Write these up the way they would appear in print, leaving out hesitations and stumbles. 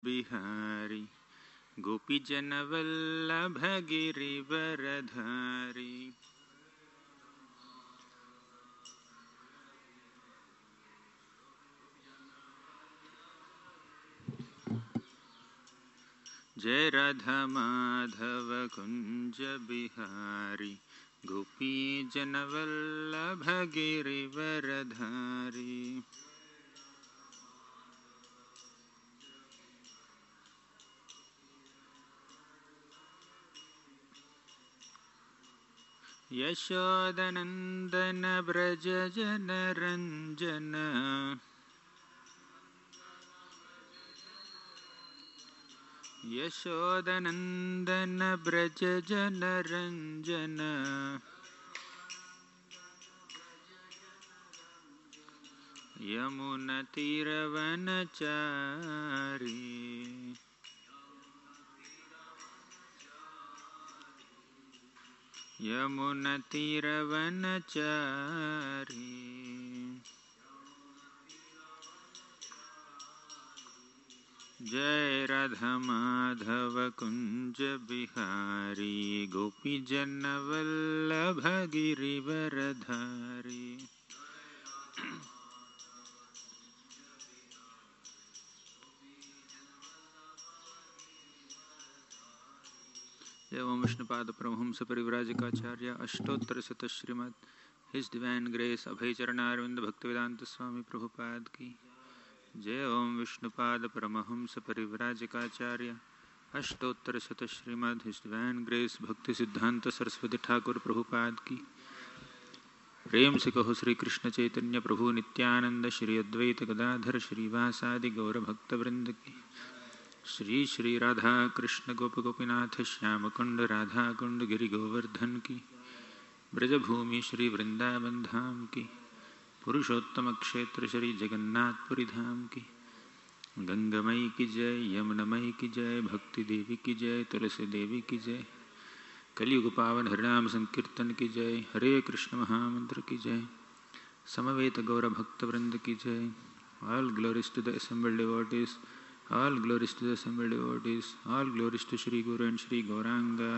बिहारी गोपीजनवल्लभ गिरिवरधारी। जय राधा माधव कुंज बिहारी गोपीजनवल्लभ गिरिवरधारी। यशोदनंदन ब्रज जन रंजन यशोदनंदन ब्रज जन रंजन। यमुना तीरवनचारी यमुना तीरवनचारी। जय राधा माधव कुंज बिहारी गोपीजनवल्लभ गिरिवरधारी। एवं विष्णुपाद परमहंस परिव्राजकाचार्य अष्टोत्तर शत श्रीमद His Divine Grace Abhay Charanaravinda Bhaktivedanta Swami Prabhupada की जय। ओम विष्णुपाद परमहंस परिव्राजकाचार्य अष्टोत्तर शत श्रीमद हिज डिवाइन ग्रेस भक्ति सिद्धांत सरस्वती ठाकुर प्रभुपाद की। प्रेम से कहो श्री कृष्ण चैतन्य प्रभु नित्यानंद श्री अद्वैत गदाधर श्रीवासादि गौर भक्त वृंद की। श्री श्री राधा कृष्ण गोप गोपीनाथ श्याम कुंड राधा कुंड गिरि गोवर्धन की। ब्रजभूमि श्री वृंदावन धाम की। पुरुषोत्तम क्षेत्र श्री जगन्नाथपुरी धाम की। गंगामयी की जय, यमुनामयी की जय, भक्ति देवी की जय, तुलसी देवी की जय, कलियुग पावन हरिनाम संकीर्तन की जय, हरे कृष्ण महामंत्र की जय, समवेत गौर भक्त वृंद की जय। All glories to the assembled devotees, all glories to the assembled devotees, all glories to Shri Guru and Shri Gauranga.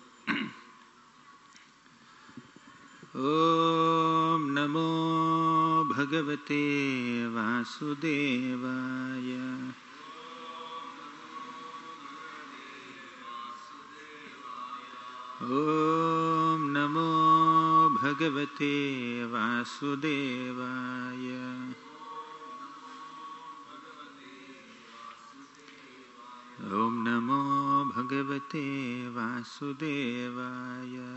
Om Namo Bhagavate Vasudevaya. Om Namo Bhagavate Vasudevaya. Om Namo Bhagavate Vasudevaya.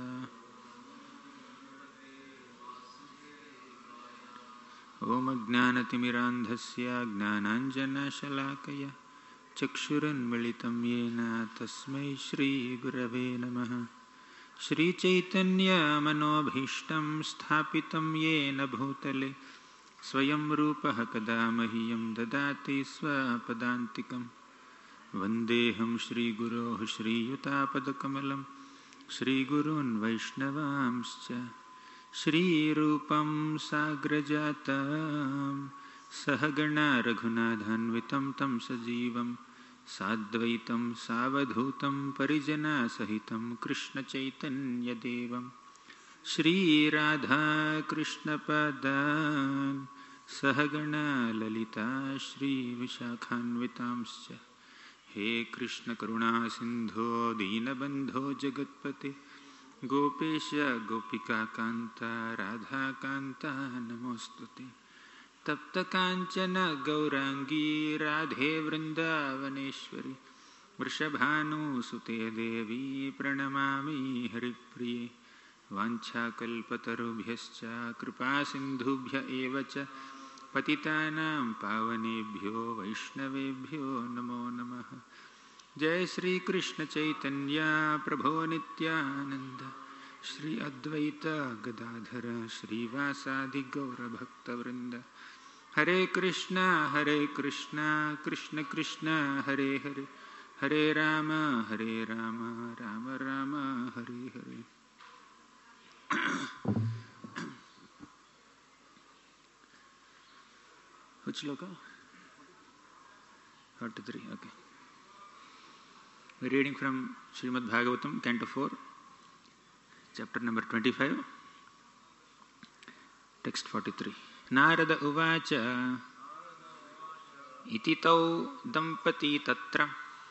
Om Ajnanatimirandhasya Jnananjanashalakaya Chakshurunmilitam Yena Tasmai Shri Gurave Namaha. Shri Chaitanya Manobhishtam Sthapitam Yena Bhutale Swayam Rupaha Kada Mahyam Dadati Swapadantikam. वंदेहं श्रीगुरोः श्रीयुतापदकमलं श्रीगुरून् वैष्णवांश्च। श्रीरूपं साग्रजातं सहगणा रघुनाथान्वितं तं सजीवं साद्वैतं सावधूतं परिजनसहितं कृष्णचैतन्यदेवं श्रीराधाकृष्णपदान् सहगणा ललिता श्रीविशाखान्वितांश्च। हे कृष्ण करुणा सिंधो दीनबंधो जगत्पते गोपेश गोपिका कांता राधा कांता नमोस्तुते। तप्त कांचन गौरांगी राधे वृंदावनेश्वरी वृषभानुसुते देवी प्रणमामि हरिप्रिये। वाञ्छाकल्पतरुभ्यश्च कृपा सिन्धुभ्य एव च पतितानां पावनेभ्यो वैष्णवेभ्यो नमो नमः। जय श्री कृष्ण चैतन्य प्रभो नित्यानंद श्री अद्वैत गदाधर श्रीवासादि गौर भक्तवृंद। हरे कृष्णा कृष्ण कृष्ण हरे हरे, हरे Ram Ram Ram Hare Hare. Which loka? 43, okay. Reading from Srimad Bhagavatam, Canto 4, chapter number 25, text 43. Narada uvacha iti tau dampati tatra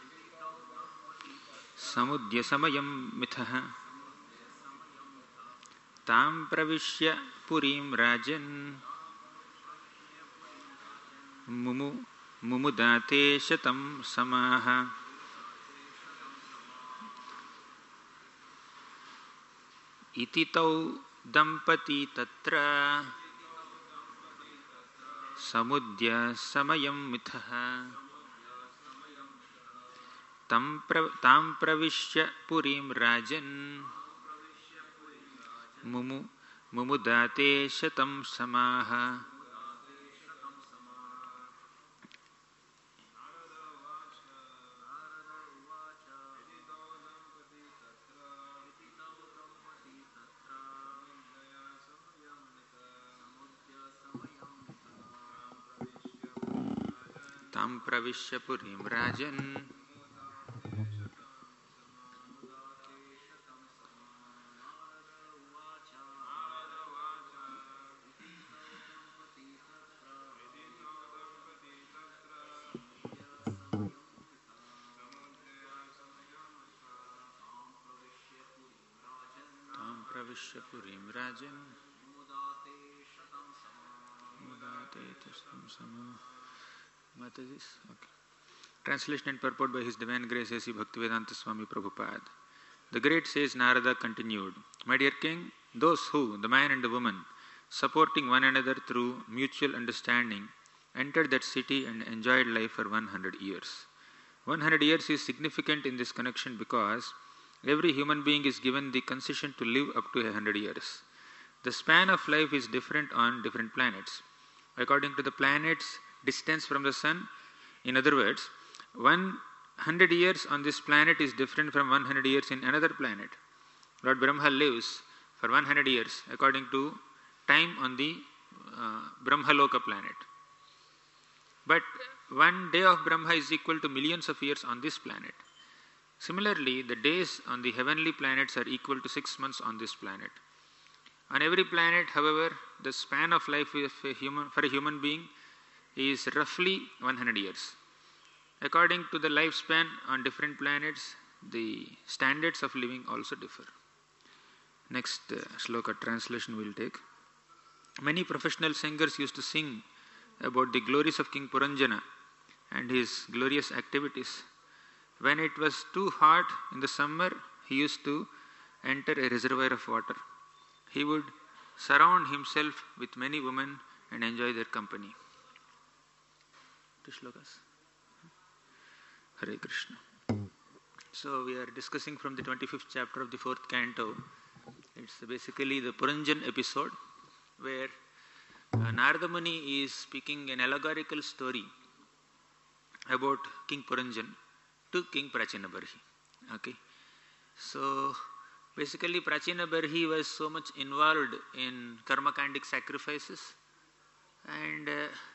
samudya samayam mithaha tam pravishya purim rajan mumudate shatam samaha. Iti tau dampati tatra samudya samayam mithaha tam pravishya purim rajan mumudate shatam samaha. Tam pravishya purim rajan pravishya purim rajan mudate shatam samaha. What is this? Okay. Translation and purport by His Divine Grace A.C. Bhaktivedanta Swami Prabhupada. The great sage Narada continued, My dear king, those who, the man and the woman, supporting one another through mutual understanding, entered that city and enjoyed life for 100 years. 100 years is significant in this connection because every human being is given the concession to live up to 100 years. The span of life is different on different planets. According to the planet's distance from the sun, in other words, 100 years on this planet is different from 100 years in another planet. Lord Brahma lives for 100 years according to time on the Brahmaloka planet. But one day of Brahma is equal to millions of years on this planet. Similarly, the days on the heavenly planets are equal to 6 months on this planet. On every planet, however, the span of life for a human being is roughly 100 years. According to the lifespan on different planets, the standards of living also differ. Next shloka translation we will take. Many professional singers used to sing about the glories of King Puranjana and his glorious activities. When it was too hot in the summer, he used to enter a reservoir of water. He would surround himself with many women and enjoy their company. 2 shlokas. Hare Krishna. So we are discussing from the 25th chapter of the 4th canto. It's basically the Puranjan episode where Narada Muni is speaking an allegorical story about King Puranjan to King Prachinabarhi. Okay. So basically Prachinabarhi was so much involved in karmakandic sacrifices and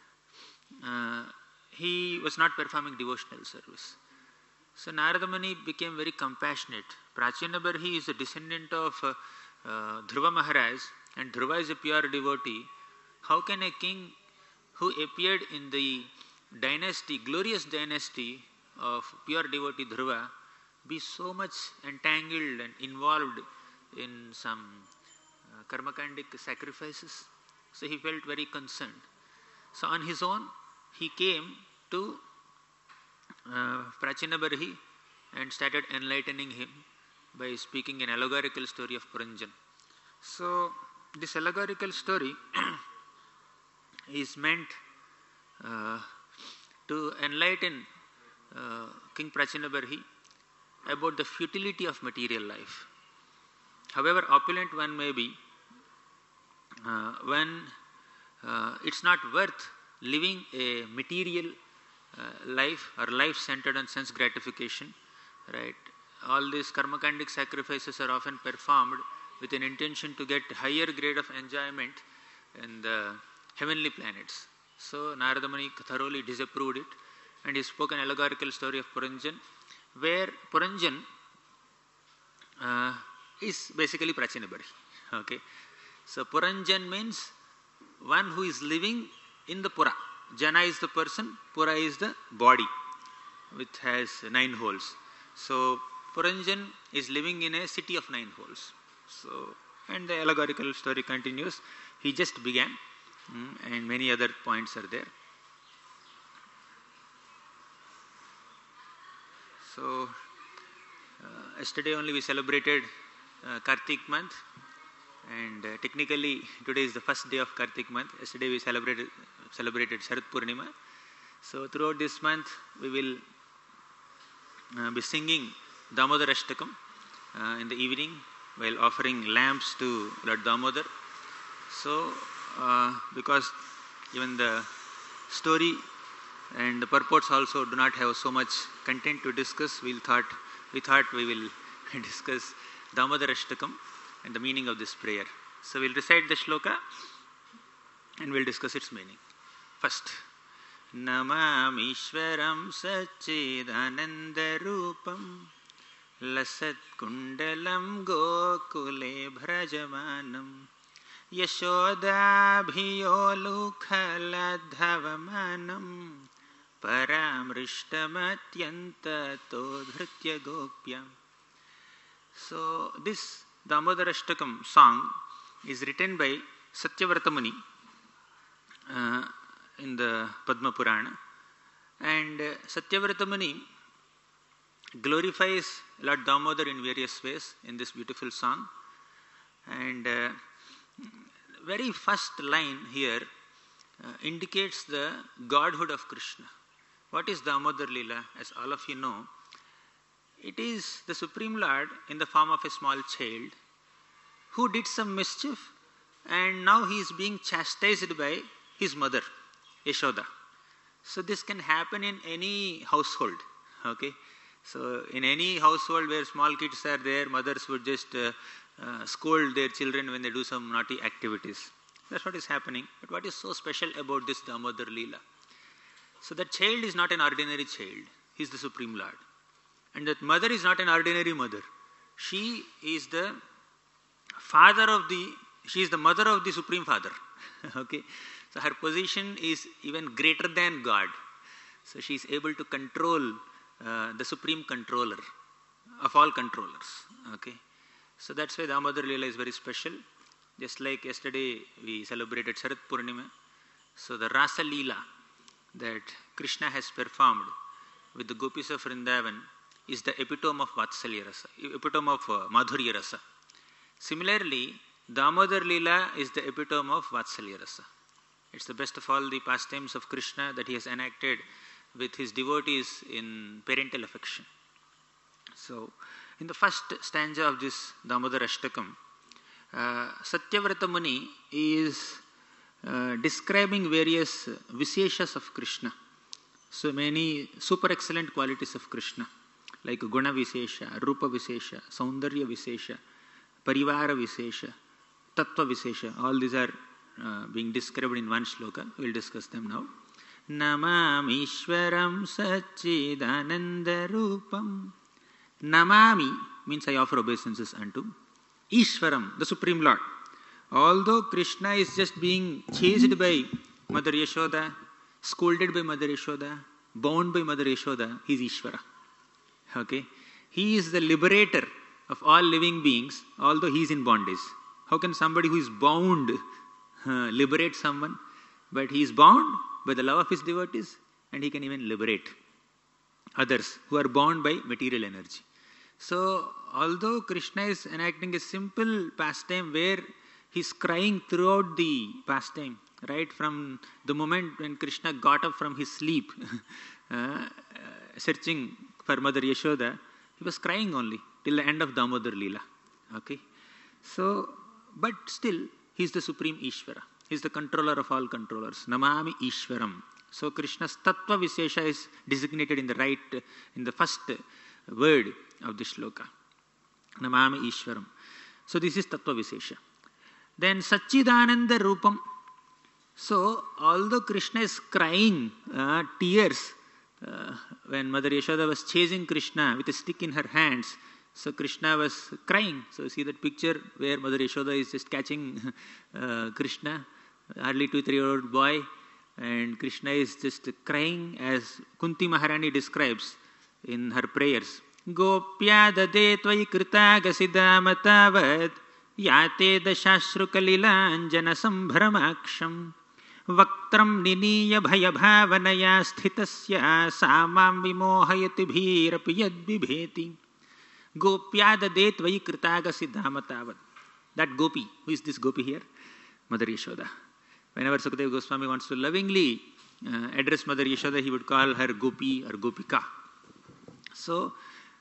he was not performing devotional service. So Narada Muni became very compassionate. Prachinabarhi is a descendant of Dhruva Maharaj and Dhruva is a pure devotee. How can a king who appeared in the dynasty, glorious dynasty of pure devotee Dhruva, be so much entangled and involved in some karmakandic sacrifices? So he felt very concerned. So on his own, he came to Prachinabarhi and started enlightening him by speaking an allegorical story of Puranjan. So this allegorical story is meant to enlighten King Prachinabarhi about the futility of material life. However opulent one may be, when it's not worth living a material life or life centered on sense gratification, right? All these karmakandic sacrifices are often performed with an intention to get higher grade of enjoyment in the heavenly planets. So Narada Muni thoroughly disapproved it and he spoke an allegorical story of Puranjan where Puranjan is basically Prachinabari. Okay, so Puranjan means one who is living in the Pura. Jana is the person, Pura is the body, which has 9 holes. So Puranjan is living in a city of 9 holes. So, and the allegorical story continues. He just began, and many other points are there. So, yesterday only we celebrated Kartik month, and technically today is the first day of Kartik month. Yesterday we celebrated Sharat Purnima. So throughout this month we will be singing Damodar Ashtakam in the evening while offering lamps to Lord Damodar. So because even the story and the purports also do not have so much content to discuss, we thought we will discuss Damodar Ashtakam and the meaning of this prayer. So we'll recite the shloka and we'll discuss its meaning. First, Namamishwaram Satchidanandarupam Lasat Kundalam Gokule Bhrajamanam Yashodabhiyolukhaladhavamanam Paramrishtamatyantato Dhritya Gopyam. So this Damodar Ashtakam song is written by Satyavrata Muni in the Padma Purana, and Satyavrata Muni glorifies Lord Damodar in various ways in this beautiful song. And very first line here indicates the godhood of Krishna. What is Damodar Leela? As all of you know, it is the Supreme Lord in the form of a small child who did some mischief, and now he is being chastised by his mother, Yashoda. So this can happen in any household. Okay, so in any household where small kids are there, mothers would just scold their children when they do some naughty activities. That's what is happening. But what is so special about this Damodar Leela? So that child is not an ordinary child. He is the Supreme Lord. And that mother is not an ordinary mother. She is the mother of the Supreme Father. Okay, so her position is even greater than God. So she is able to control the Supreme Controller of all controllers. Okay, so that's why Damodar Leela is very special. Just like yesterday we celebrated Sharat Purnima. So the Rasa Leela that Krishna has performed with the Gopis of Vrindavan is the epitome of Vatsalya Rasa, epitome of Madhurya Rasa. Similarly, Damodar Leela is the epitome of Vatsalya Rasa. It's the best of all the pastimes of Krishna that he has enacted with his devotees in parental affection. So, in the first stanza of this Damodar Ashtakam, Satyavrata Muni is describing various Visheshas of Krishna. So many super excellent qualities of Krishna, like Guna Vishesha, Rupa Vishesha, Saundarya Vishesha, Parivara Vishesha, Tattva Vishesha. All these are being described in one shloka. We will discuss them now. Namami Ishwaram Satchidananda Rupam. Namami means I offer obeisances unto Ishwaram, the Supreme Lord. Although Krishna is just being chased by Mother Yashoda, scolded by Mother Yashoda, bound by Mother Yashoda, he is Ishvara. Okay? He is the liberator of all living beings, although he is in bondage. How can somebody who is bound liberate someone? But he is bound by the love of his devotees, and he can even liberate others who are bound by material energy. So, although Krishna is enacting a simple pastime where he is crying throughout the pastime, right from the moment when Krishna got up from his sleep, searching for Mother Yashoda, he was crying only till the end of Damodar Leela. Okay, so but still he is the Supreme Ishvara. He is the controller of all controllers. Namami Ishwaram. So Krishna's Tattva Vishesha is designated in the first word of the shloka. Namami Ishwaram. So this is Tattva Vishesha. Then Satchidananda Rupam. So although Krishna is crying tears when Mother Yashoda was chasing Krishna with a stick in her hands, so Krishna was crying. So see that picture where Mother Yashoda is just catching Krishna, hardly 2-3-year-old boy, and Krishna is just crying as Kunti Maharani describes in her prayers. Gopya dade tvai krita gasidamatavat yate dashashrukalila sambhramaksham vaktram niniya bhayabhavanaya sthitasya samam vimohayati bhirapi yadbibheti. Gopya dade tvai krita gasidamatavat. That gopi, who is this gopi here? Mother Yashoda. Whenever Sukadeva Goswami wants to lovingly address Mother Yashoda, he would call her Gopi or Gopika. So,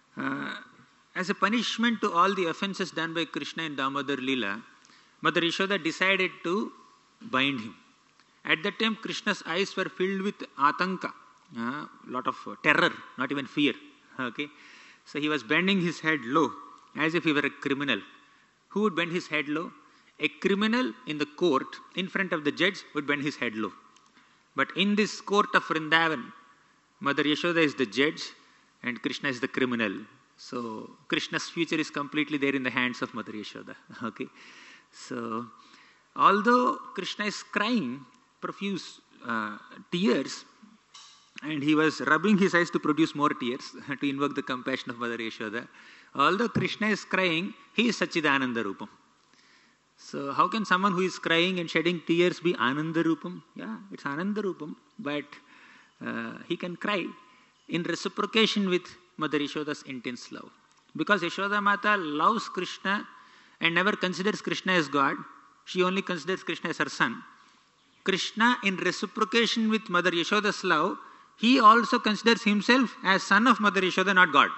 as a punishment to all the offenses done by Krishna in Damodar Leela, Mother Yashoda decided to bind him. At that time, Krishna's eyes were filled with atanka, lot of terror, not even fear. Okay, so he was bending his head low, as if he were a criminal. Who would bend his head low? A criminal in the court, in front of the judge, would bend his head low. But in this court of Vrindavan, Mother Yashoda is the judge and Krishna is the criminal. So Krishna's future is completely there in the hands of Mother Yashoda. Okay. So although Krishna is crying profuse tears, and he was rubbing his eyes to produce more tears, to invoke the compassion of Mother Yashoda, although Krishna is crying, he is Satchidananda Rupam. So how can someone who is crying and shedding tears be Ananda Rupam? Yeah, it's Ananda Rupam, but he can cry in reciprocation with Mother Yashoda's intense love. Because Yashoda Mata loves Krishna and never considers Krishna as God, she only considers Krishna as her son. Krishna, in reciprocation with Mother Yashoda's love, he also considers himself as son of Mother Yashoda, not God.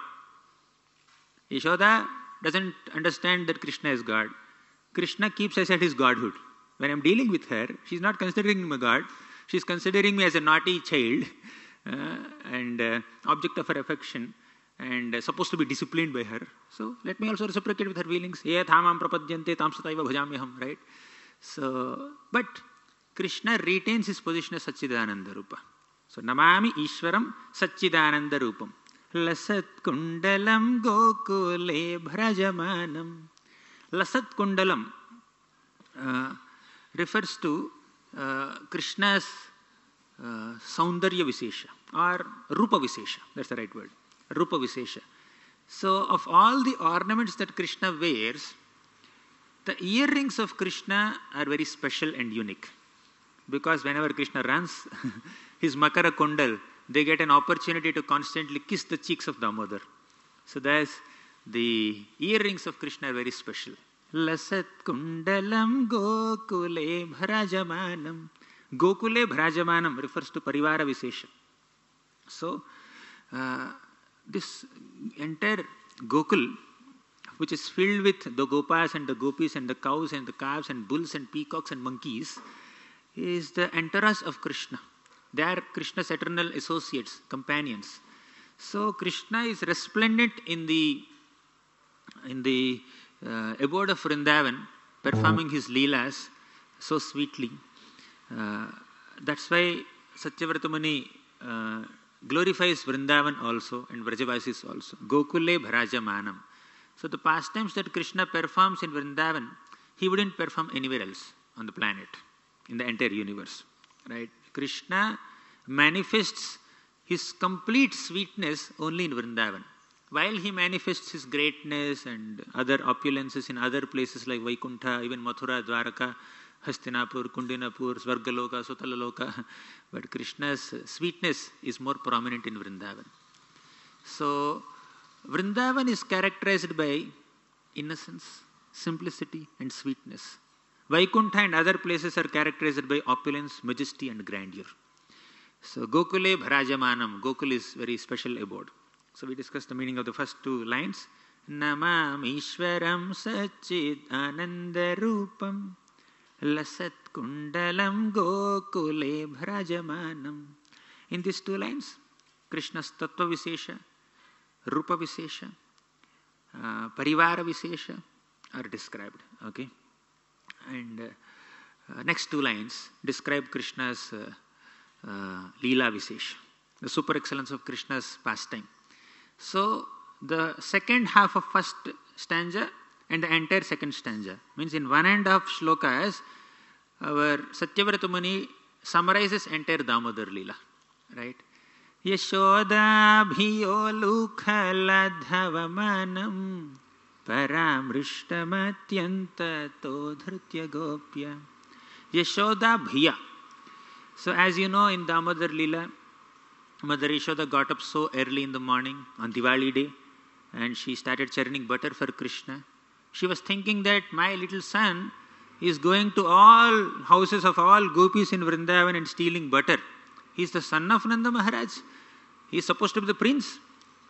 Yashoda doesn't understand that Krishna is God. Krishna keeps aside his godhood. When I'm dealing with her, she's not considering me a god. She's considering me as a naughty child and object of her affection and supposed to be disciplined by her. So let me also reciprocate with her feelings. Ye thamam prapadyante tam sataiva bhajamyaham, right? So, but Krishna retains his position as Satchidananda Rupa. So, Namami Ishwaram Satchidananda Rupam. Lasat kundalam gokule bhrajamanam. Lasat kundalam refers to Krishna's Saundarya Visesha or Rupa Visesha. That's the right word. Rupa Visesha. So, of all the ornaments that Krishna wears, the earrings of Krishna are very special and unique. Because whenever Krishna runs his Makara Kundal, they get an opportunity to constantly kiss the cheeks of Damodar. So that's the earrings of Krishna are very special. Lasat kundalam gokule bhrajamanam. Gokule bhrajamanam refers to Parivara Visesha. So this entire Gokul, which is filled with the Gopas and the Gopis and the cows and the calves and bulls and peacocks and monkeys, is the entourage of Krishna. They are Krishna's eternal associates, companions. So Krishna is resplendent in the abode of Vrindavan, performing his leelas so sweetly. That's why Satyavrata Muni glorifies Vrindavan also and Vrajavasis also. Gokule Bharajamanam. So the pastimes that Krishna performs in Vrindavan, he wouldn't perform anywhere else on the planet, in the entire universe. Right? Krishna manifests his complete sweetness only in Vrindavan. While he manifests his greatness and other opulences in other places like Vaikuntha, even Mathura, Dwaraka, Hastinapur, Kundinapur, Svargaloka, Sutalaloka, but Krishna's sweetness is more prominent in Vrindavan. So, Vrindavan is characterized by innocence, simplicity and sweetness. Vaikuntha and other places are characterized by opulence, majesty and grandeur. So, Gokule Bharajamanam, Gokul is very special abode. So, we discussed the meaning of the first two lines. Namam Ishwaram Satchid Ananda Rupam Lasat Kundalam Gokule Bharajamanam. In these two lines, Krishna's Tattva Visesha, Rupa Visesha, Parivara Visesha are described. Okay? And next two lines describe Krishna's Leela Visesha. the super excellence of Krishna's pastime. So the second half of first stanza and the entire second stanza means in 1.5 shlokas, our Satyavrata Muni summarizes entire Damodar Leela, right? Yashoda bhiyo lukhaladhavamanam paramrishtamathyanta todhrutya gopya. Yashoda bhiya. So as you know, in Damodar Leela, Mother Yashoda got up so early in the morning on Diwali day and she started churning butter for Krishna. She was thinking that my little son is going to all houses of all gopis in Vrindavan and stealing butter. He is the son of Nanda Maharaj. He is supposed to be the prince.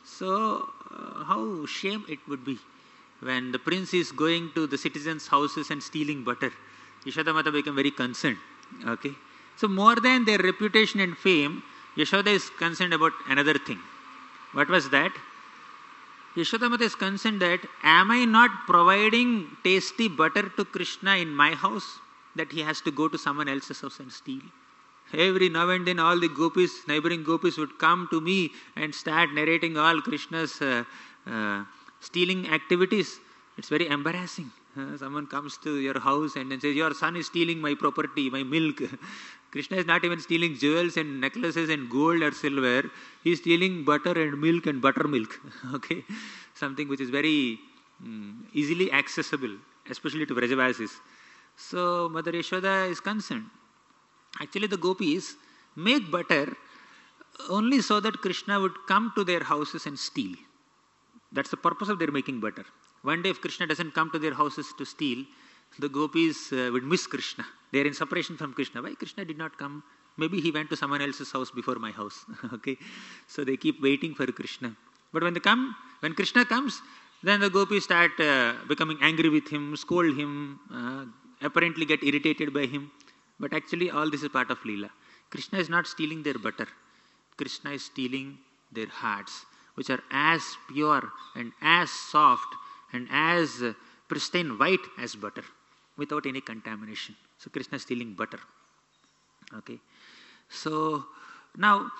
So how shame it would be when the prince is going to the citizens' houses and stealing butter. Yashoda Mata became very concerned. Okay. So more than their reputation and fame, Yashoda is concerned about another thing. What was that? Yashoda Mata is concerned that, am I not providing tasty butter to Krishna in my house, that he has to go to someone else's house and steal? Every now and then all the gopis, neighboring gopis would come to me and start narrating all Krishna's stealing activities. It's very embarrassing. Someone comes to your house and then says, your son is stealing my property, my milk. Krishna is not even stealing jewels and necklaces and gold or silver. He is stealing butter and milk and buttermilk. Okay, something which is very easily accessible, especially to Vrajavasis. So Mother Yashoda is concerned. Actually, the gopis make butter only so that Krishna would come to their houses and steal. That's the purpose of their making butter. One day if Krishna doesn't come to their houses to steal, the gopis would miss Krishna. They are in separation from Krishna. Why Krishna did not come? Maybe he went to someone else's house before my house. Okay, so they keep waiting for Krishna. But when Krishna comes, then the gopis start becoming angry with him, scold him, apparently get irritated by him. But actually all this is part of Leela. Krishna is not stealing their butter. Krishna is stealing their hearts, which are as pure and as soft and as pristine white as butter, without any contamination. So Krishna is stealing butter. Okay. So now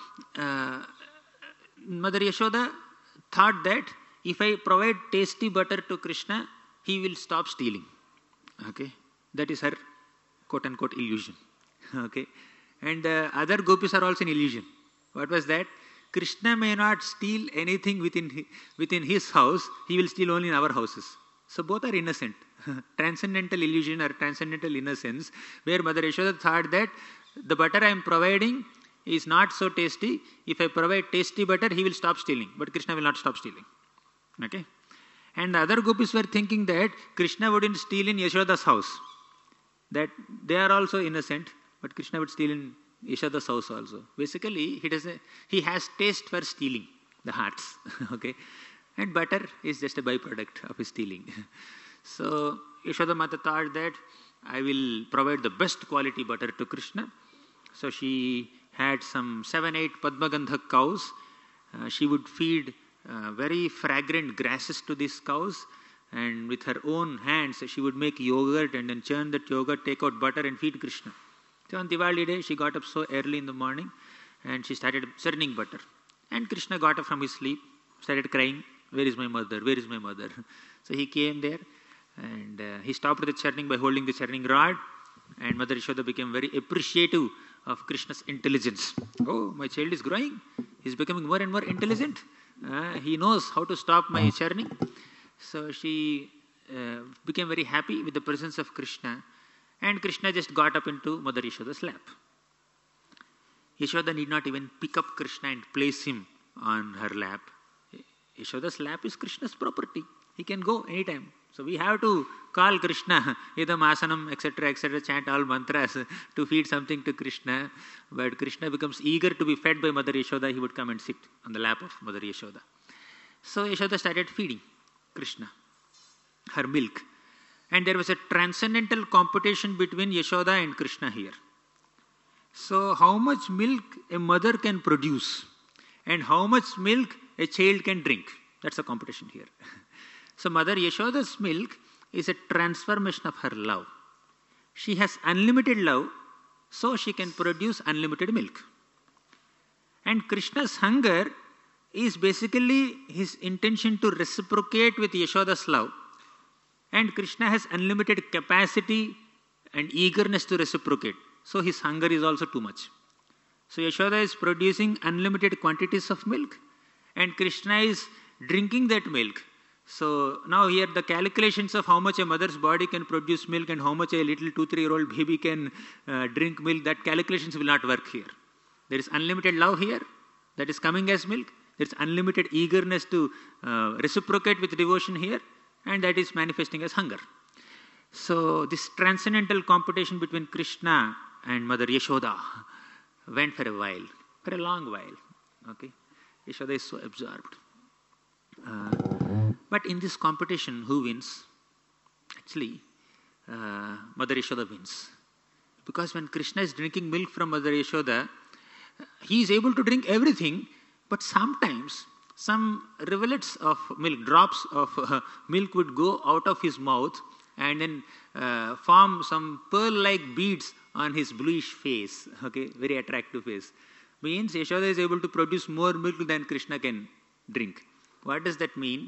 Mother Yashoda thought that if I provide tasty butter to Krishna, he will stop stealing. Okay. That is her quote unquote illusion. Okay. And other gopis are also in illusion. What was that? Krishna may not steal anything within his house, he will steal only in our houses. So both are innocent. Transcendental illusion or transcendental innocence, where Mother Yashoda thought that the butter I am providing is not so tasty. If I provide tasty butter, he will stop stealing. But Krishna will not stop stealing. Okay? And the other gopis were thinking that Krishna wouldn't steal in Yashoda's house. That they are also innocent, but Krishna would steal in Yashoda's house also. Basically, he has taste for stealing the hearts. Okay? And butter is just a byproduct of his stealing. So Yashoda Mata thought that I will provide the best quality butter to Krishna. So she had some 7-8 Padmagandha cows. She would feed very fragrant grasses to these cows, and with her own hands she would make yogurt and then churn that yogurt, take out butter and feed Krishna. So on Diwali day she got up so early in the morning and she started churning butter. And Krishna got up from his sleep, started crying, where is my mother, where is my mother? So he came there and he stopped the churning by holding the churning rod, and Mother Yashoda became very appreciative of Krishna's intelligence. Oh, my child is growing, he is becoming more and more intelligent. He knows how to stop my churning. So she became very happy with the presence of Krishna, and Krishna just got up into Mother Yashoda's lap. Yashoda need not even pick up Krishna and place him on her lap. Yashoda's lap is Krishna's property. He can go anytime. So we have to call Krishna, idam asanam, etc., chant all mantras to feed something to Krishna. But Krishna becomes eager to be fed by Mother Yashoda. He would come and sit on the lap of Mother Yashoda. So Yashoda started feeding Krishna her milk. And there was a transcendental competition between Yashoda and Krishna here. So how much milk a mother can produce and how much milk a child can drink. That's a competition here. So Mother Yashoda's milk is a transformation of her love. She has unlimited love, so she can produce unlimited milk. And Krishna's hunger is basically his intention to reciprocate with Yashoda's love. And Krishna has unlimited capacity and eagerness to reciprocate. So his hunger is also too much. So Yashoda is producing unlimited quantities of milk and Krishna is drinking that milk. So now here the calculations of how much a mother's body can produce milk and how much a little 2-3-year-old baby can drink milk, that calculations will not work here. There is unlimited love here that is coming as milk. There is unlimited eagerness to reciprocate with devotion here, and that is manifesting as hunger. So this transcendental competition between Krishna and Mother Yashoda went for a while, for a long while. Okay, Yashoda is so absorbed. But in this competition, who wins? Actually, Mother Yashoda wins. Because when Krishna is drinking milk from Mother Yashoda, he is able to drink everything, but sometimes some rivulets of milk, drops of milk would go out of his mouth and then form some pearl-like beads on his bluish face, okay, very attractive face. Means Yashoda is able to produce more milk than Krishna can drink. What does that mean?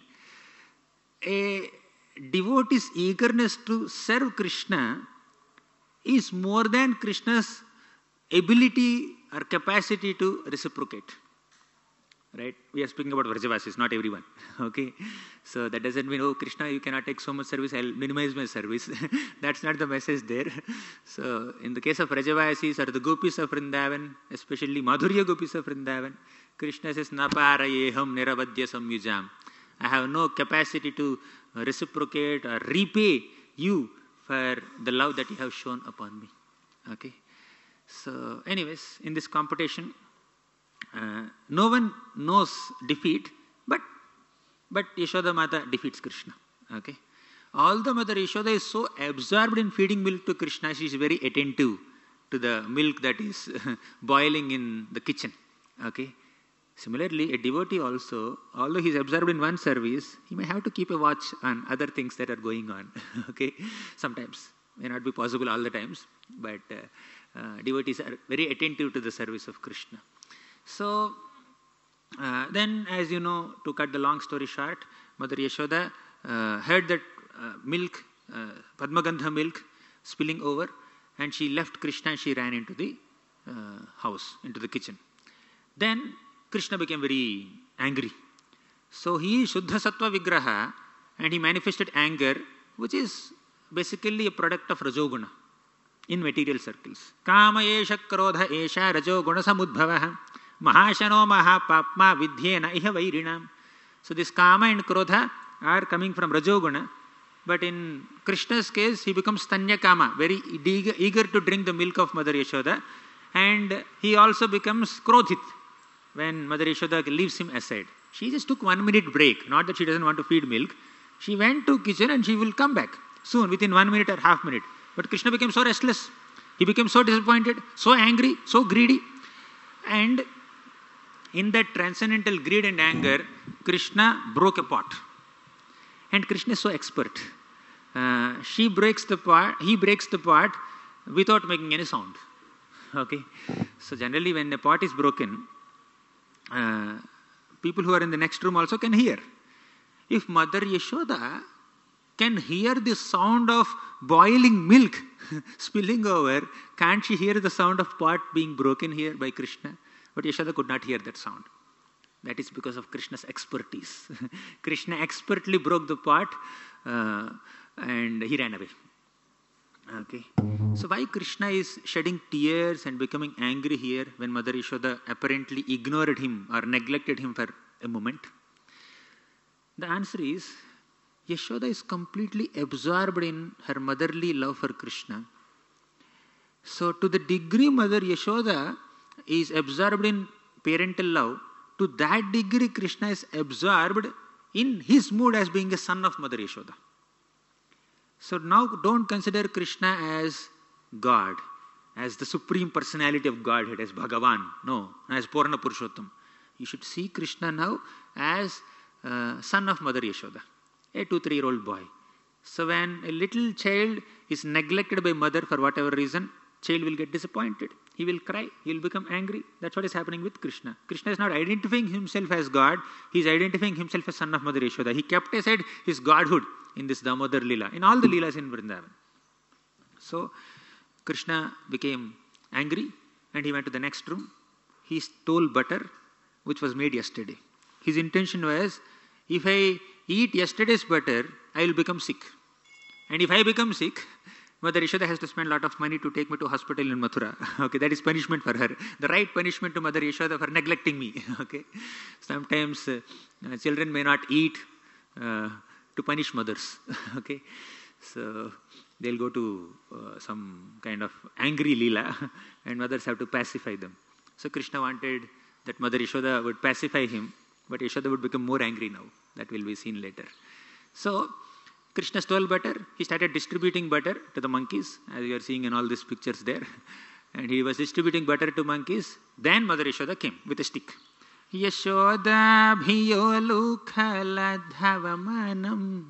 A devotee's eagerness to serve Krishna is more than Krishna's ability or capacity to reciprocate. Right? We are speaking about Vrajavasis, not everyone. Okay? So that doesn't mean, oh Krishna, you cannot take so much service, I'll minimize my service. That's not the message there. So in the case of Vrajavasis or the Gopis of Vrindavan, especially Madhurya Gopis of Vrindavan, Krishna says, Naparayeham niravadya samyujam. I have no capacity to reciprocate or repay you for the love that you have shown upon me. Okay? So anyways, in this competition, no one knows defeat, but Yashoda Mata defeats Krishna. Okay? Although Mother Yashoda is so absorbed in feeding milk to Krishna, she is very attentive to the milk that is boiling in the kitchen. Okay? Similarly, a devotee also, although he is absorbed in one service, he may have to keep a watch on other things that are going on. Okay? Sometimes. May not be possible all the times, but devotees are very attentive to the service of Krishna. So, then as you know, to cut the long story short, Mother Yashoda heard that milk, Padmagandha milk spilling over, and she left Krishna and she ran into the house, into the kitchen. Then Krishna became very angry. So he Shuddha Sattva Vigraha and he manifested anger, which is basically a product of Rajoguna in material circles. Kama esha krodha esha Rajoguna samudbhavaha mahashano mahapapma vidhyena iha vairinam. So this Kama and Krodha are coming from Rajoguna, but in Krishna's case he becomes Stanya Kama, very eager to drink the milk of Mother Yashoda, and he also becomes Krodhit when Mother Yashoda leaves him aside. She just took 1 minute break, not that she doesn't want to feed milk. She went to kitchen and she will come back soon, within 1 minute or half minute. But Krishna became so restless. He became so disappointed, so angry, so greedy. And in that transcendental greed and anger, Krishna broke a pot. And Krishna is so expert. He breaks the pot without making any sound. Okay? So generally when a pot is broken, people who are in the next room also can hear. If Mother Yashoda can hear the sound of boiling milk spilling over, can't she hear the sound of pot being broken here by Krishna? But Yashoda could not hear that sound. That is because of Krishna's expertise. Krishna expertly broke the pot and he ran away. Okay. So why Krishna is shedding tears and becoming angry here when Mother Yashoda apparently ignored him or neglected him for a moment? The answer is, Yashoda is completely absorbed in her motherly love for Krishna. So to the degree Mother Yashoda is absorbed in parental love, to that degree Krishna is absorbed in his mood as being a son of Mother Yashoda. So now don't consider Krishna as God, as the supreme personality of Godhead, as Bhagavan. No, as Purna Purushottam. You should see Krishna now as son of Mother Yashoda, a 2-3-year-old boy. So when a little child is neglected by mother for whatever reason, child will get disappointed. He will cry, he will become angry. That's what is happening with Krishna. Krishna is not identifying himself as God, he is identifying himself as son of Mother Yashoda. He kept aside his godhood in this Damodar Leela, in all the Leelas in Vrindavan. So, Krishna became angry and he went to the next room. He stole butter which was made yesterday. His intention was, if I eat yesterday's butter, I will become sick. And if I become sick, Mother Yashoda has to spend a lot of money to take me to hospital in Mathura. Okay, that is punishment for her. The right punishment to Mother Yashoda for neglecting me. Okay, sometimes children may not eat to punish mothers. Okay, so they'll go to some kind of angry leela, and mothers have to pacify them. So Krishna wanted that Mother Yashoda would pacify him, but Yashoda would become more angry now. That will be seen later. So Krishna stole butter. He started distributing butter to the monkeys, as you are seeing in all these pictures there. And he was distributing butter to monkeys. Then Mother Yashoda came with a stick. Yashoda bhiyo lukhala dhavamanam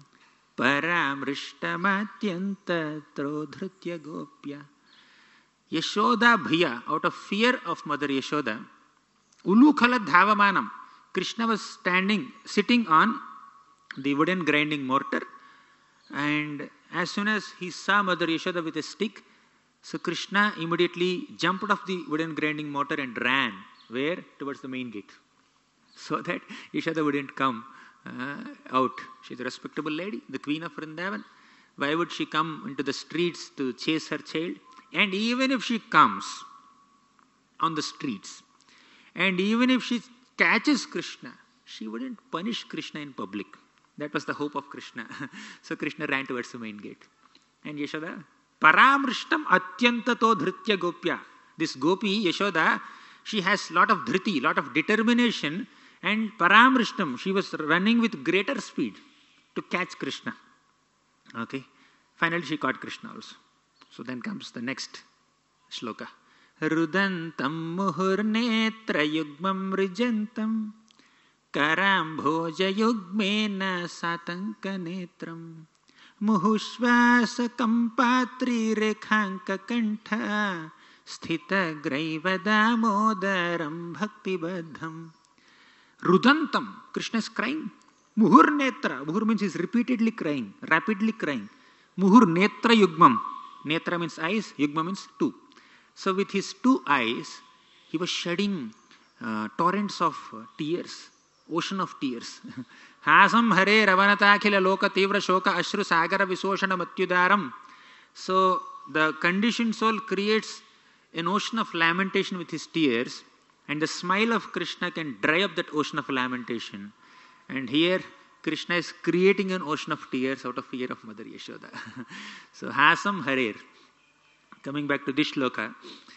paramrishtamathyanta trodhrutya gopya. Yashoda bhiya, out of fear of Mother Yashoda, ulukhala dhavamanam. Krishna was sitting on the wooden grinding mortar. And as soon as he saw Mother Yashoda with a stick, so Krishna immediately jumped off the wooden grinding mortar and ran. Where? Towards the main gate. So that Yashoda wouldn't come out. She's a respectable lady, the queen of Vrindavan. Why would she come into the streets to chase her child? And even if she comes on the streets, and even if she catches Krishna, she wouldn't punish Krishna in public. That was the hope of Krishna. So Krishna ran towards the main gate. And Yashoda, paramrishtam atyantato dhritya gopya. This gopi, Yashoda, she has lot of dhriti, lot of determination, and paramrishtam, she was running with greater speed to catch Krishna. Okay. Finally she caught Krishna also. So then comes the next shloka. Rudantam muhurnetra yugmam rijantam Karambhojayugmena satankanetram Muhushvasakampatri rekhanka kantha Sthita graivadamodaram bhaktibadham. Rudantam, Krishna is crying. Muhurnetra, Muhur means he is repeatedly crying, rapidly crying. Muhurnetra yugmam. Netra means eyes, yugma means two. So with his two eyes, he was shedding torrents of tears. Ocean of tears. Hasam hare ravanata khila loka tivra shoka ashru sagara visoshana matyudaram. So the conditioned soul creates an ocean of lamentation with his tears, and the smile of Krishna can dry up that ocean of lamentation. And here Krishna is creating an ocean of tears out of fear of Mother Yashoda. So hasam hare. Coming back to this shloka.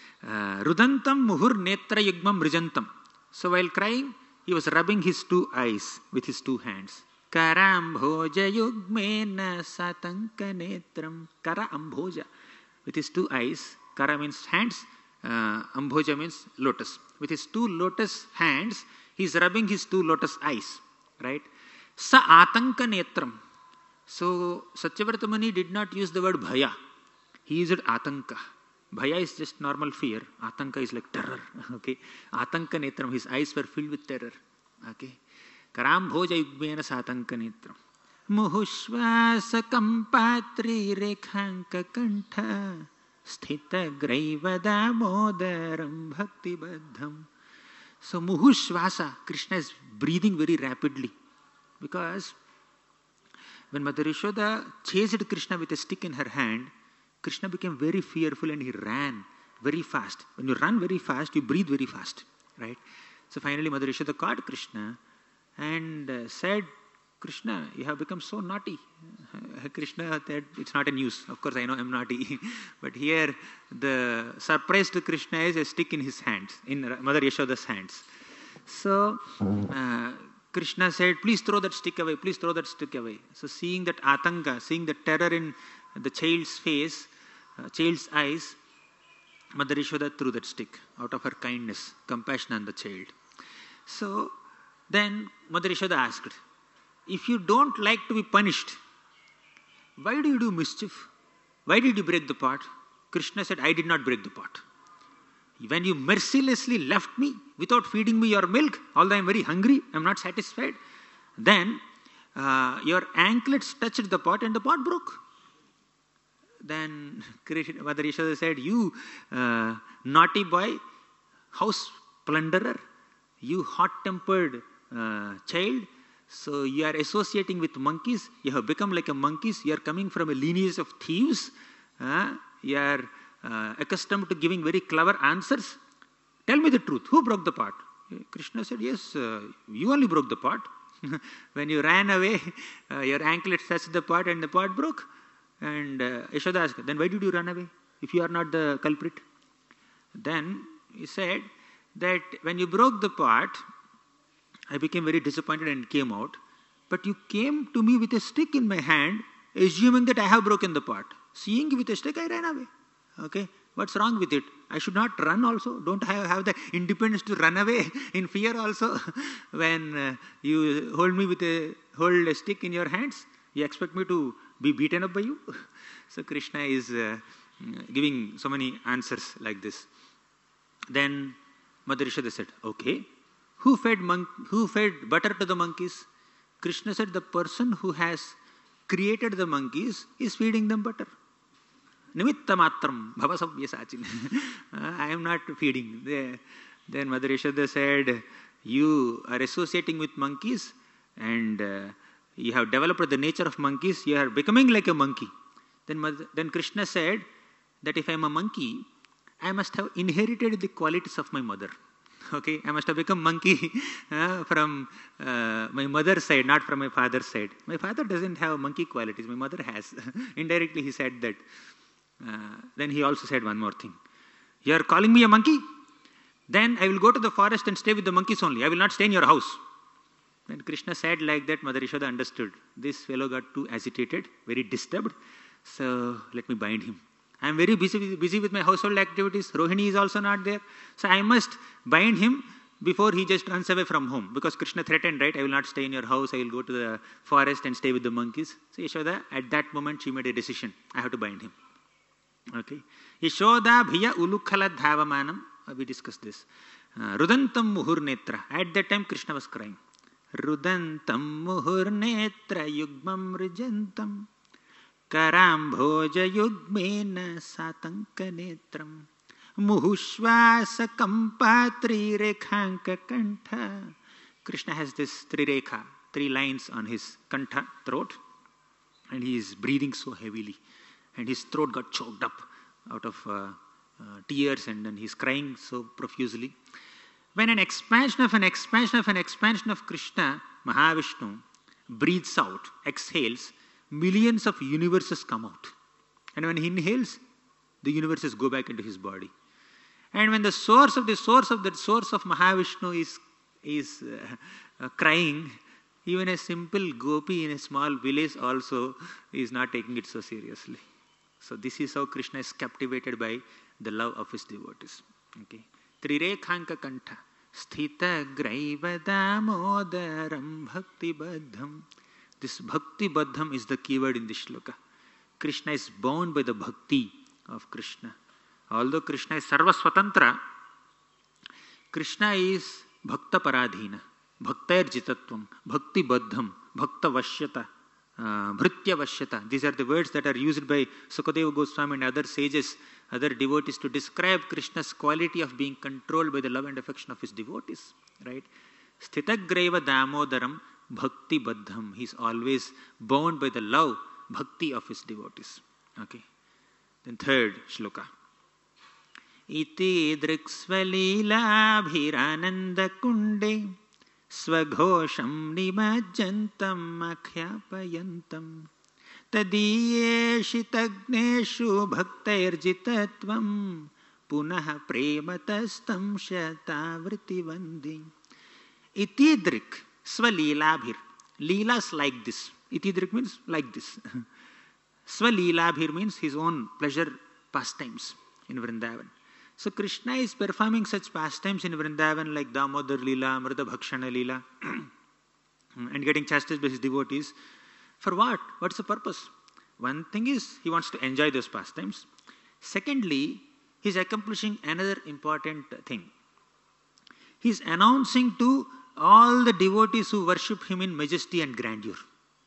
Rudantam muhur netra yugmam rijantam. So while crying, he was rubbing his two eyes with his two hands. Karambhoja yugmena satanka netram. Kara ambhoja. With his two eyes. Kara means hands. Ambhoja means lotus. With his two lotus hands, he is rubbing his two lotus eyes. Right? Sa atanka netram. So Satyavrata Muni did not use the word bhaya. He used atanka. Bhaya is just normal fear. Atanka is like terror. Okay. Atanka netram. His eyes were filled with terror. Okay. Karambhoja yugmena satanka netram. Muhushvasa kampatri rekhanka kantha. Sthita graivada modaram bhakti baddham. So Muhushvasa, Krishna is breathing very rapidly. Because when Mother Yashoda chased Krishna with a stick in her hand, Krishna became very fearful and he ran very fast. When you run very fast, you breathe very fast. Right? So finally Mother Yashoda caught Krishna and said, Krishna, you have become so naughty. Krishna said, it's not a news. Of course I know I'm naughty. But here the surprise to Krishna is a stick in his hands, in Mother Yashoda's hands. So Krishna said, please throw that stick away, please throw that stick away. So seeing that atanka, seeing the terror in the child's face, child's eyes, Mother Yashoda threw that stick out of her kindness, compassion on the child. So then Mother Yashoda asked, if you don't like to be punished, why do you do mischief? Why did you break the pot? Krishna said, I did not break the pot. When you mercilessly left me without feeding me your milk, although I am very hungry, I am not satisfied, then your anklets touched the pot and the pot broke. Then Mother Yashoda said, you naughty boy, house plunderer, you hot-tempered child, so you are associating with monkeys, you have become like a monkeys, you are coming from a lineage of thieves, you are accustomed to giving very clever answers. Tell me the truth, who broke the pot? Krishna said, yes, you only broke the pot. When you ran away, your anklet touched the pot and the pot broke. And Yashoda asked, then why did you run away if you are not the culprit? Then he said that when you broke the pot, I became very disappointed and came out. But you came to me with a stick in my hand, assuming that I have broken the pot. Seeing you with a stick, I ran away. Okay, what's wrong with it? I should not run also? Don't I have the independence to run away in fear also? When you hold a stick in your hands, you expect me to be beaten up by you? So Krishna is giving so many answers like this. Then Mother Yashoda said, okay, who fed butter to the monkeys? Krishna said, the person who has created the monkeys is feeding them butter. Nimitta matram bhavasavya. I am not feeding. Then Mother Yashoda said, you are associating with monkeys and you have developed the nature of monkeys, you are becoming like a monkey. Then Krishna said that if I am a monkey, I must have inherited the qualities of my mother. Okay, I must have become monkey from my mother's side, not from my father's side. My father doesn't have monkey qualities, my mother has. Indirectly he said that. Then he also said one more thing. You are calling me a monkey? Then I will go to the forest and stay with the monkeys only. I will not stay in your house. When Krishna said like that, Mother Yashoda understood. This fellow got too agitated, very disturbed. So let me bind him. I am very busy with my household activities. Rohini is also not there. So I must bind him before he just runs away from home. Because Krishna threatened, right? I will not stay in your house. I will go to the forest and stay with the monkeys. So Yashoda, at that moment, she made a decision. I have to bind him. Okay. Yashoda bhiya ulukhala dhavamanam. We discussed this. Rudantam muhur netra. At that time, Krishna was crying. Rudantam muhur netra yugmam rijantam. Karambhoja yugmena satanka netram. Muhushvasa kampatri rekhanka kantha. Krishna has this trirekha, 3 lines on his kantha, throat. And he is breathing so heavily. And his throat got choked up out of tears, and then he's crying so profusely. When an expansion of Krishna, Mahavishnu, breathes out, exhales, millions of universes come out. And when he inhales, the universes go back into his body. And when the source of Mahavishnu is crying, even a simple gopi in a small village also is not taking it so seriously. So this is how Krishna is captivated by the love of his devotees. Okay. Trirekhanka kantha sthita graiva damodaram bhakti baddham. This bhakti baddham is the keyword in this shloka. Krishna is bound by the bhakti of Krishna. Although Krishna is sarva swatantra, Krishna is bhakta paradhina, bhaktair jitatvam, bhakti baddham, bhakta vashyata, bhritya vashyata. These are the words that are used by Sukadeva Goswami and other sages, other devotees to describe Krishna's quality of being controlled by the love and affection of his devotees. Right? Sthitagraiva damodaram bhakti baddham. He is always bound by the love, bhakti of his devotees. Okay. Then third shloka. Iti driksvalila bhirananda kunde svaghosham nimajjantam akhyapayantam tadiyeshitagneshu bhaktairjitatvam punaha prematastam shatavriti vandi. Iti drik swalilabhir. Leelas like this. Iti drik means like this. Swalilabhir means his own pleasure pastimes in Vrindavan. So Krishna is performing such pastimes in Vrindavan like Damodar Leela, Amrita Bhakshana Leela and getting chastised by his devotees. For what? What's the purpose? One thing is he wants to enjoy those pastimes. Secondly, he's accomplishing another important thing. He's announcing to all the devotees who worship him in majesty and grandeur.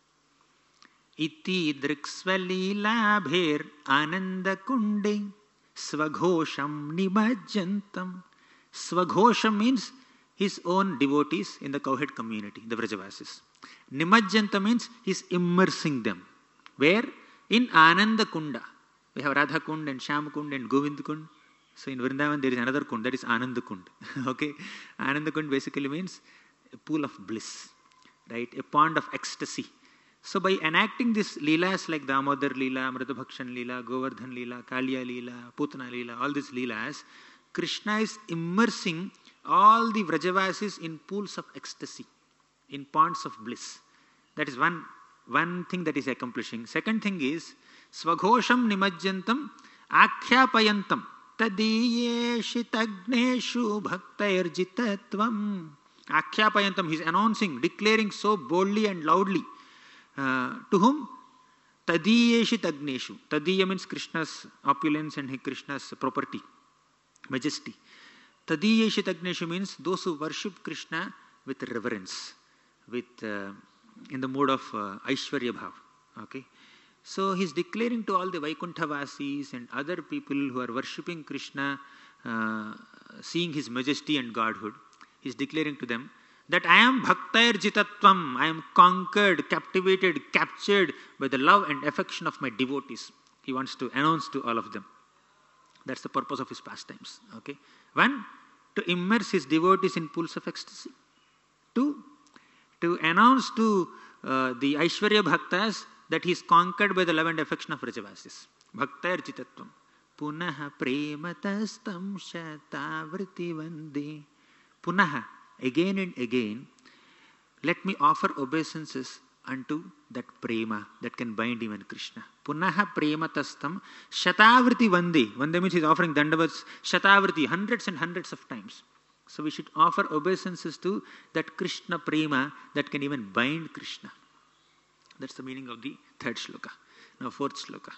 Iti driksvalilabher anandakunde svaghosham nimajjantam. Svaghosham means his own devotees in the cowhead community, the Vrajavasis. Nimajjanta means he's immersing them. Where? In Ananda Kunda. We have Radha Kund and Shyam Kund and Govind Kund. So in Vrindavan there is another Kund, that is Ananda Kund. Okay? Ananda Kund basically means a pool of bliss, right? A pond of ecstasy. So by enacting these leelas like Damodar Leela, Amritabhakshan Leela, Govardhan Leela, Kaliya Leela, Putana Leela, all these leelas, Krishna is immersing all the Vrajavasis in pools of ecstasy, in ponds of bliss. That is one thing that is accomplishing. Second thing is, Svaghosham Nimajjantam Akhyapayantam Tadiyeshi Tagneshu Bhaktairjitatvam. Akhyapayantam, he is announcing, declaring so boldly and loudly. To whom? Tadiyeshi Tagneshu. Tadiya means Krishna's opulence and Krishna's property, majesty. Tadiyeshi Tagneshu means those who worship Krishna with reverence, with in the mode of Aishwarya Bhav. Okay? So he is declaring to all the Vaikuntha-vasis and other people who are worshipping Krishna, seeing his majesty and godhood, he is declaring to them that I am Bhaktair Jitatvam, I am conquered, captivated, captured by the love and affection of my devotees. He wants to announce to all of them. That's the purpose of his pastimes. Okay? One, to immerse his devotees in pools of ecstasy. Two, to announce to the Aishwarya Bhaktas that he is conquered by the love and affection of Vrajavasis. Bhaktair Jitatvam. Punaha prematastam shatavriti vande. Punaha, again and again, let me offer obeisances unto that prema that can bind even Krishna. Punaha prematastam shatavriti vande. Vande means he is offering dandavats, shatavriti, hundreds and hundreds of times. So we should offer obeisances to that Krishna prema that can even bind Krishna. That's the meaning of the third shloka. Now fourth shloka.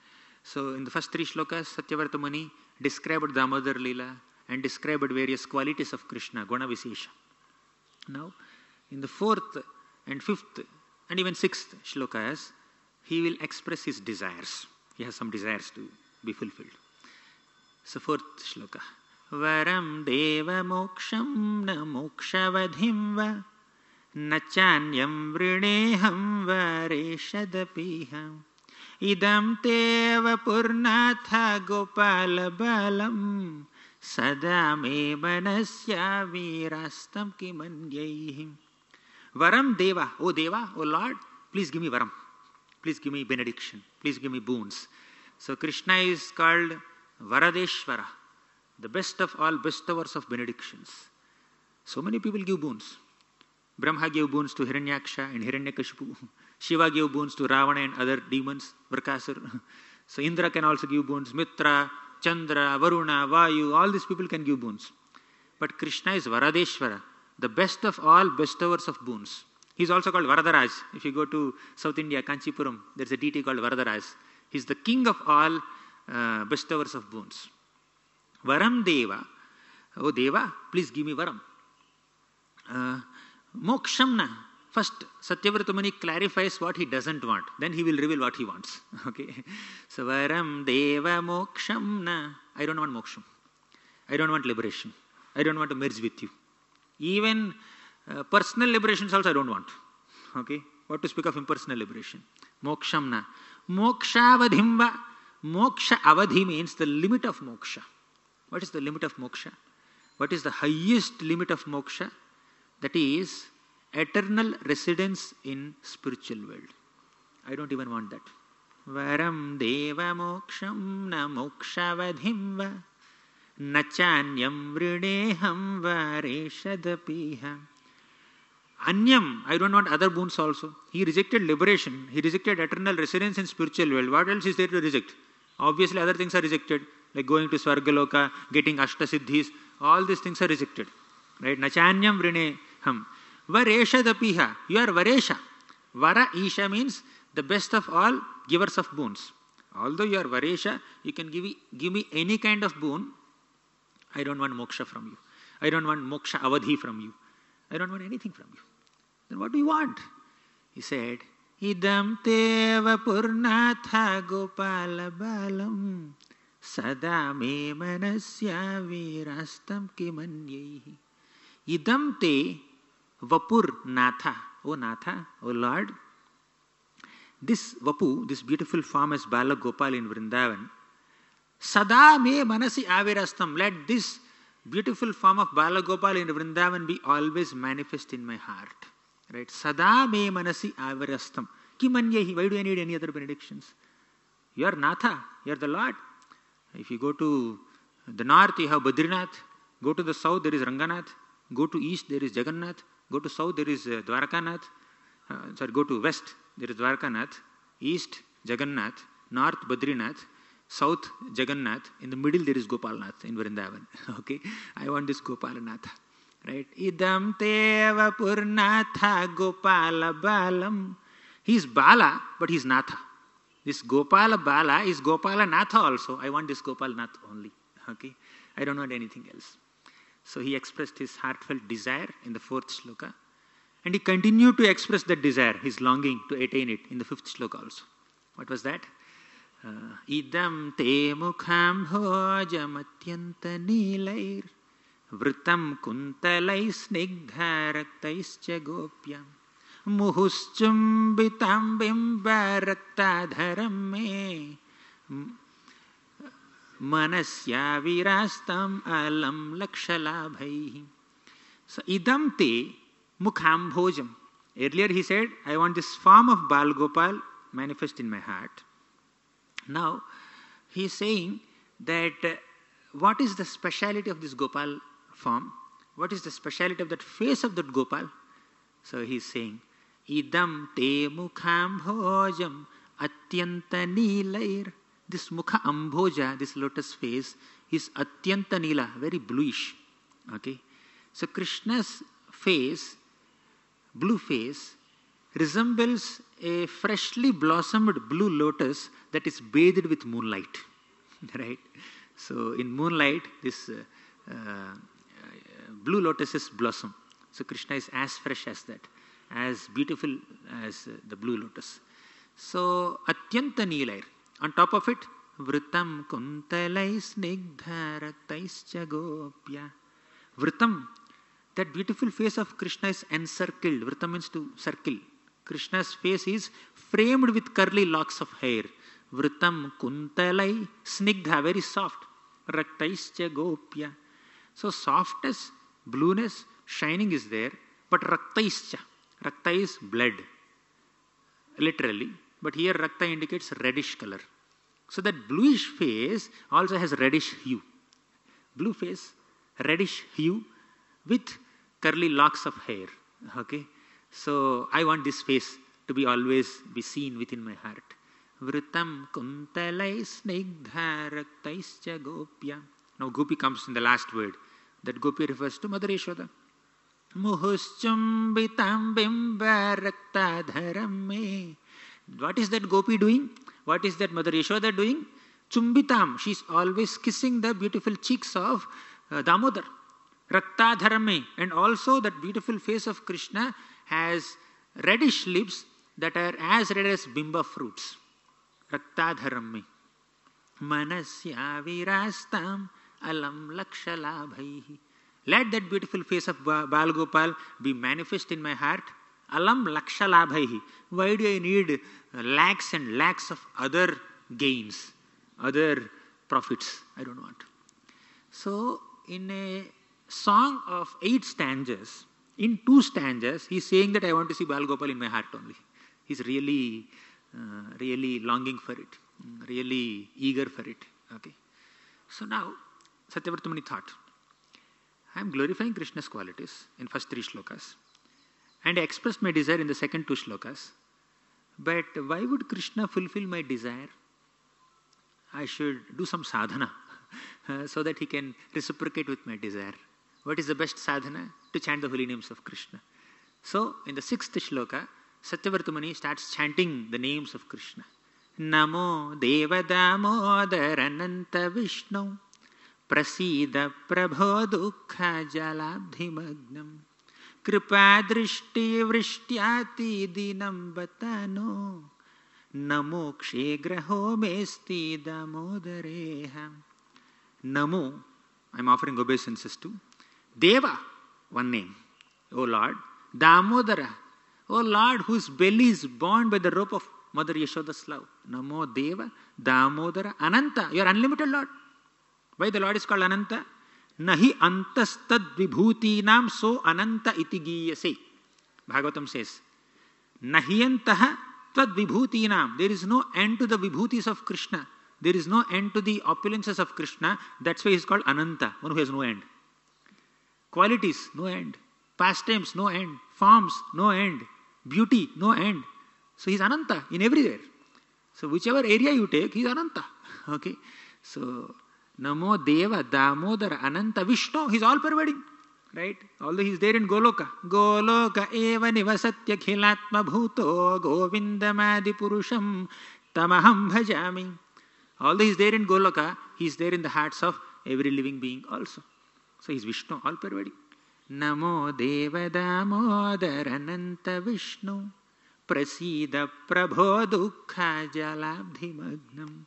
So in the first three shlokas, Satyavarta Muni described Damodar Leela and described various qualities of Krishna, Guna Visesha. Now, in the fourth and fifth and even sixth shlokas, he will express his desires. He has some desires to be fulfilled. So fourth shloka. Varam deva moksham na mokshavadhim va na chanyam vrineham vareshadapiham idam teva purnatha gopala balam sada me manasya virastam kimanyaihim. Varam deva, O Deva, O Lord, please give me varam. Please give me benediction. Please give me boons. So Krishna is called Varadeshvara, the best of all bestowers of benedictions. So many people give boons. Brahma gave boons to Hiranyaksha and Hiranyakashipu. Shiva gave boons to Ravana and other demons, Vrakasur. So Indra can also give boons. Mitra, Chandra, Varuna, Vayu, all these people can give boons. But Krishna is Varadeshvara, the best of all bestowers of boons. He is also called Varadaraj. If you go to South India, Kanchipuram, there is a deity called Varadaraj. He is the king of all bestowers of boons. Varam Deva, O Deva, please give me varam. Mokshamna. First, Satyavrata Muni clarifies what he doesn't want. Then he will reveal what he wants. Okay. So, Varam Deva Mokshamna. I don't want moksham. I don't want liberation. I don't want to merge with you. Even personal liberations also I don't want. Okay. What to speak of impersonal liberation? Mokshamna. Moksha avadhimva. Moksha avadhi means the limit of moksha. What is the limit of moksha? What is the highest limit of moksha? That is eternal residence in spiritual world. I don't even want that. Varam deva moksham na mokshavadhim va na chanyam vrineham vareshadapiha. Anyam, I don't want other boons also. He rejected liberation. He rejected eternal residence in spiritual world. What else is there to reject? Obviously other things are rejected, like going to Svargaloka, getting Ashtasiddhis. All these things are rejected. Right? Nachanyam vrineham. Vareshadapiha. You are Varesha. Vara Isha means the best of all givers of boons. Although you are Varesha, you can give me any kind of boon. I don't want moksha from you. I don't want moksha avadhi from you. I don't want anything from you. Then what do you want? He said, Idam teva purnatha gopala balam sada me manasya virastam kimanyehi. Idam te vapur natha. O Natha, O Lord, this Vapu, this beautiful form as Bala Gopal in Vrindavan, sada me manasi avirastam. Let this beautiful form of Bala Gopal in Vrindavan be always manifest in my heart. Right? Sada me manasi avirastam. Kimanyehi. Why do I need any other benedictions? You are Natha. You are the Lord. If you go to the north, you have Badrinath. Go to the south, there is Ranganath. Go to east, there is Jagannath. Go to south, there is Dwarkanath. Go to west, there is Dwarkanath. East, Jagannath. North, Badrinath. South, Jagannath. In the middle, there is Gopalnath in Vrindavan. Okay, I want this Gopalanath. Right? Idam teva purnatha Gopala balam. He is Bala, but he is Natha. This Gopala Bala is Gopala Natha also. I want this Gopal Nath only. Okay, I don't want anything else. So he expressed his heartfelt desire in the 4th shloka. And he continued to express that desire, his longing to attain it in the 5th shloka also. What was that? Idam te mukham bhojam atyanta nilair vritam kuntalai snigdha raktaischa gopyam muhuschumbitam bimba raktadharam me manasya virastam alam lakshalabhaihi. So idam te mukham bhojam. Earlier he said, I want this form of Bal Gopal manifest in my heart. Now he is saying that what is the speciality of this Gopal form? What is the speciality of that face of that Gopal? So he is saying, idam te mukham bhojam atyanta nilair. This mukha ambhoja, this lotus face, is atyanta nila, very bluish. Okay, so Krishna's face, blue face, resembles a freshly blossomed blue lotus that is bathed with moonlight. Right? So in moonlight, this blue lotuses blossom. So Krishna is as fresh as that, as beautiful as the blue lotus. So atyanta nilair. On top of it, vritam kuntalai snigdha raktaischa gopya. Vritam, that beautiful face of Krishna is encircled. Vritam means to circle. Krishna's face is framed with curly locks of hair. Vritam kuntalai snigdha, very soft. Raktaischa gopya. So softness, blueness, shining is there, but raktaischa. Rakta is blood, literally. But here Rakta indicates reddish color. So that bluish face also has reddish hue. Blue face, reddish hue with curly locks of hair. Okay. So I want this face to be always be seen within my heart. Vritam kuntalai snigdha raktaischa gopya. Now gopi comes in the last word. That gopi refers to Mother Yashoda. Muhuschumbitam bimba raktadharam me. What is that gopi doing? What is that Mother Yashoda doing? Chumbitam. She is always kissing the beautiful cheeks of Damodar. Raktadharame. And also that beautiful face of Krishna has reddish lips that are as red as bimba fruits. Raktadharame. Manasya virastam alam lakshalabhaihi. Let that beautiful face of Bal Gopal be manifest in my heart. Alam lakshalabhaihi. Why do I need lakhs and lakhs of other gains, other profits? I don't want. So, in a song of 8 stanzas, in 2 stanzas, he is saying that I want to see Bal Gopal in my heart only. He is really longing for it, really eager for it. Okay. So now, Satyavartamani thought, I am glorifying Krishna's qualities in first 3 shlokas. And I expressed my desire in the second 2 shlokas. But why would Krishna fulfill my desire? I should do some sadhana so that he can reciprocate with my desire. What is the best sadhana? To chant the holy names of Krishna. So, in the 6th shloka, Satyavartamani starts chanting the names of Krishna. Namo Devadamodarananta Vishnu Prasida Prabho Dukkha Jalabdhimagnam Kripa Drishti Vrishtyati Dinam Batano Namo Kshegraho Mesti Damodareha. Namo, I am offering obeisances to Deva, one name, O Lord. Damodara, O Lord, whose belly is bound by the rope of Mother Yashoda's love. Namo Deva, Damodara, Ananta, you are unlimited Lord. Why the Lord is called Ananta? Nahi antastad vibhutinam so ananta iti giyase. Bhagavatam says, Nahiyantaha tad vibhutinam. There is no end to the vibhutis of Krishna. There is no end to the opulences of Krishna. That's why he is called Ananta, one who has no end. Qualities, no end. Pastimes, no end. Forms, no end. Beauty, no end. So he is Ananta in everywhere. So whichever area you take, he is Ananta. Okay. So Namo Deva Damodara Ananta Vishnu, he is all pervading. Right? Although he is there in Goloka. Goloka eva nivasatya khilatma bhuto govindamadi purusham tamaham bhajami. Although he is there in Goloka, he is there in the hearts of every living being also. So he is Vishnu, all pervading. Namo Deva Damodarananta Vishnu Prasida Prabho Dukkha Jalabdhimagnam.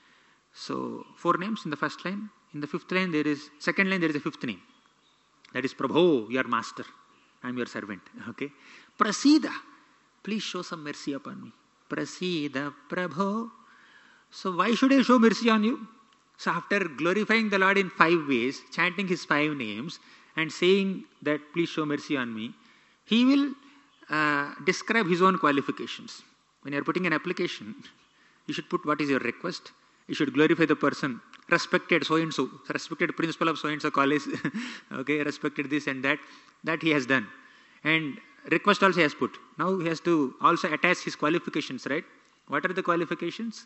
So 4 names in the first line. In the fifth line second line there is a fifth name. That is Prabho, your master. I am your servant. Okay. Prasida, please show some mercy upon me. Prasida Prabho. So why should I show mercy on you? So after glorifying the Lord in 5 ways, chanting his 5 names and saying that please show mercy on me, he will describe his own qualifications. When you are putting an application, you should put what is your request. You should glorify the person. Respected so-and-so, respected principal of so-and-so college, okay, respected this and that. That he has done. And request also he has put. Now he has to also attach his qualifications, right? What are the qualifications?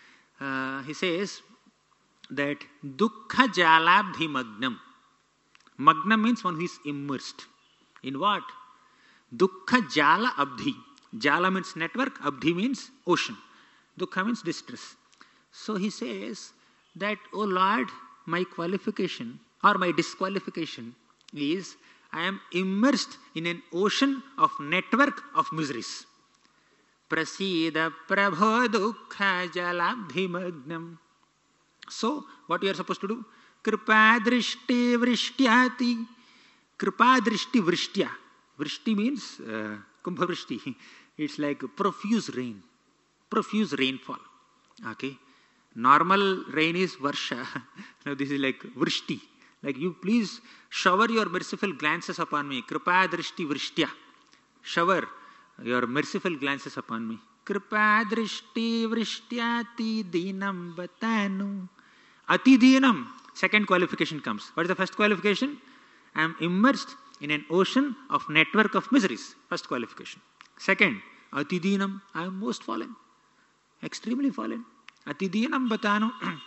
He says that dukkha jalabdhi magnam. Magnam means one who is immersed. In what? Dukkha jala abdhi. Jala means network, abdhi means ocean. Dukkha means distress. So he says that, oh Lord, my qualification or my disqualification is I am immersed in an ocean of network of miseries. Prasida prabho dukkha jalabdhi magnam. So, what you are supposed to do? Kripa drishti vrishtyati. Kripa drishti vrishtya. Vrishti means kumbha vrishti. It's like profuse rain. Profuse rainfall. Okay. Normal rain is varsha. Now this is like vrishti. Like you please shower your merciful glances upon me. Kripa drishti vrishtya. Shower your merciful glances upon me. Kripa drishti vrishtyati dinam batanu. Ati dinam. Second qualification comes. What is the first qualification? I am immersed in an ocean of network of miseries. First qualification. Second, ati dinam. I am most fallen. Extremely fallen. Ati dinam batanu.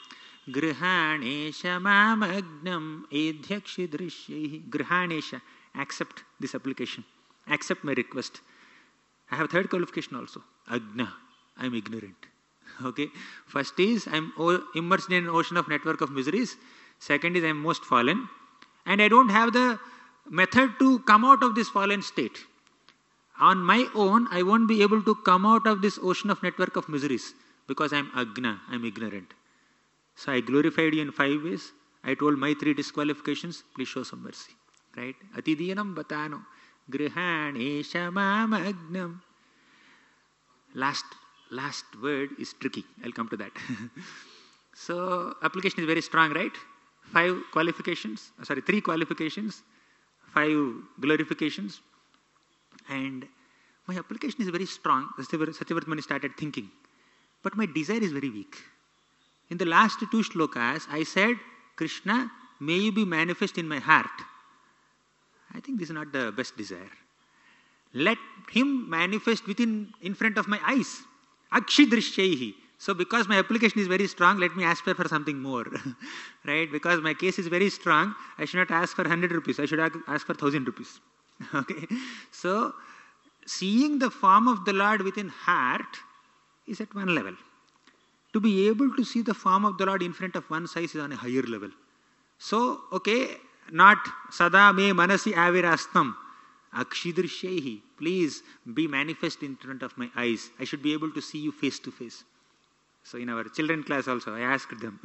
Grihanesha mamagnam edhyakshi drishyehi. Grihanesha. Accept this application. Accept my request. I have third qualification also. Agna. I am ignorant. Okay. First is I am immersed in an ocean of network of miseries. Second is I am most fallen. And I don't have the method to come out of this fallen state. On my own, I won't be able to come out of this ocean of network of miseries because I am agna, I am ignorant. So I glorified you in 5 ways. I told my 3 disqualifications, please show some mercy. Right? Atidinam batano. Grihanesha mamagnam. Last word is tricky. I'll come to that. So application is very strong, right? 3 qualifications, 5 glorifications. And my application is very strong. Satyavrata Muni started thinking. But my desire is very weak. In the last 2 shlokas, I said, Krishna, may you be manifest in my heart. I think this is not the best desire. Let him manifest in front of my eyes. Akshi drishyehi. So because my application is very strong, let me aspire for something more. Right? Because my case is very strong, I should not ask for 100 rupees. I should ask for 1,000 rupees. Okay? So, seeing the form of the Lord within heart is at one level. to be able to see the form of the Lord in front of one's eyes is on a higher level. So, okay, not sada me manasi avirastam, akshidrishyehi, please be manifest in front of my eyes. I should be able to see you face to face. So in our children class also, I asked them,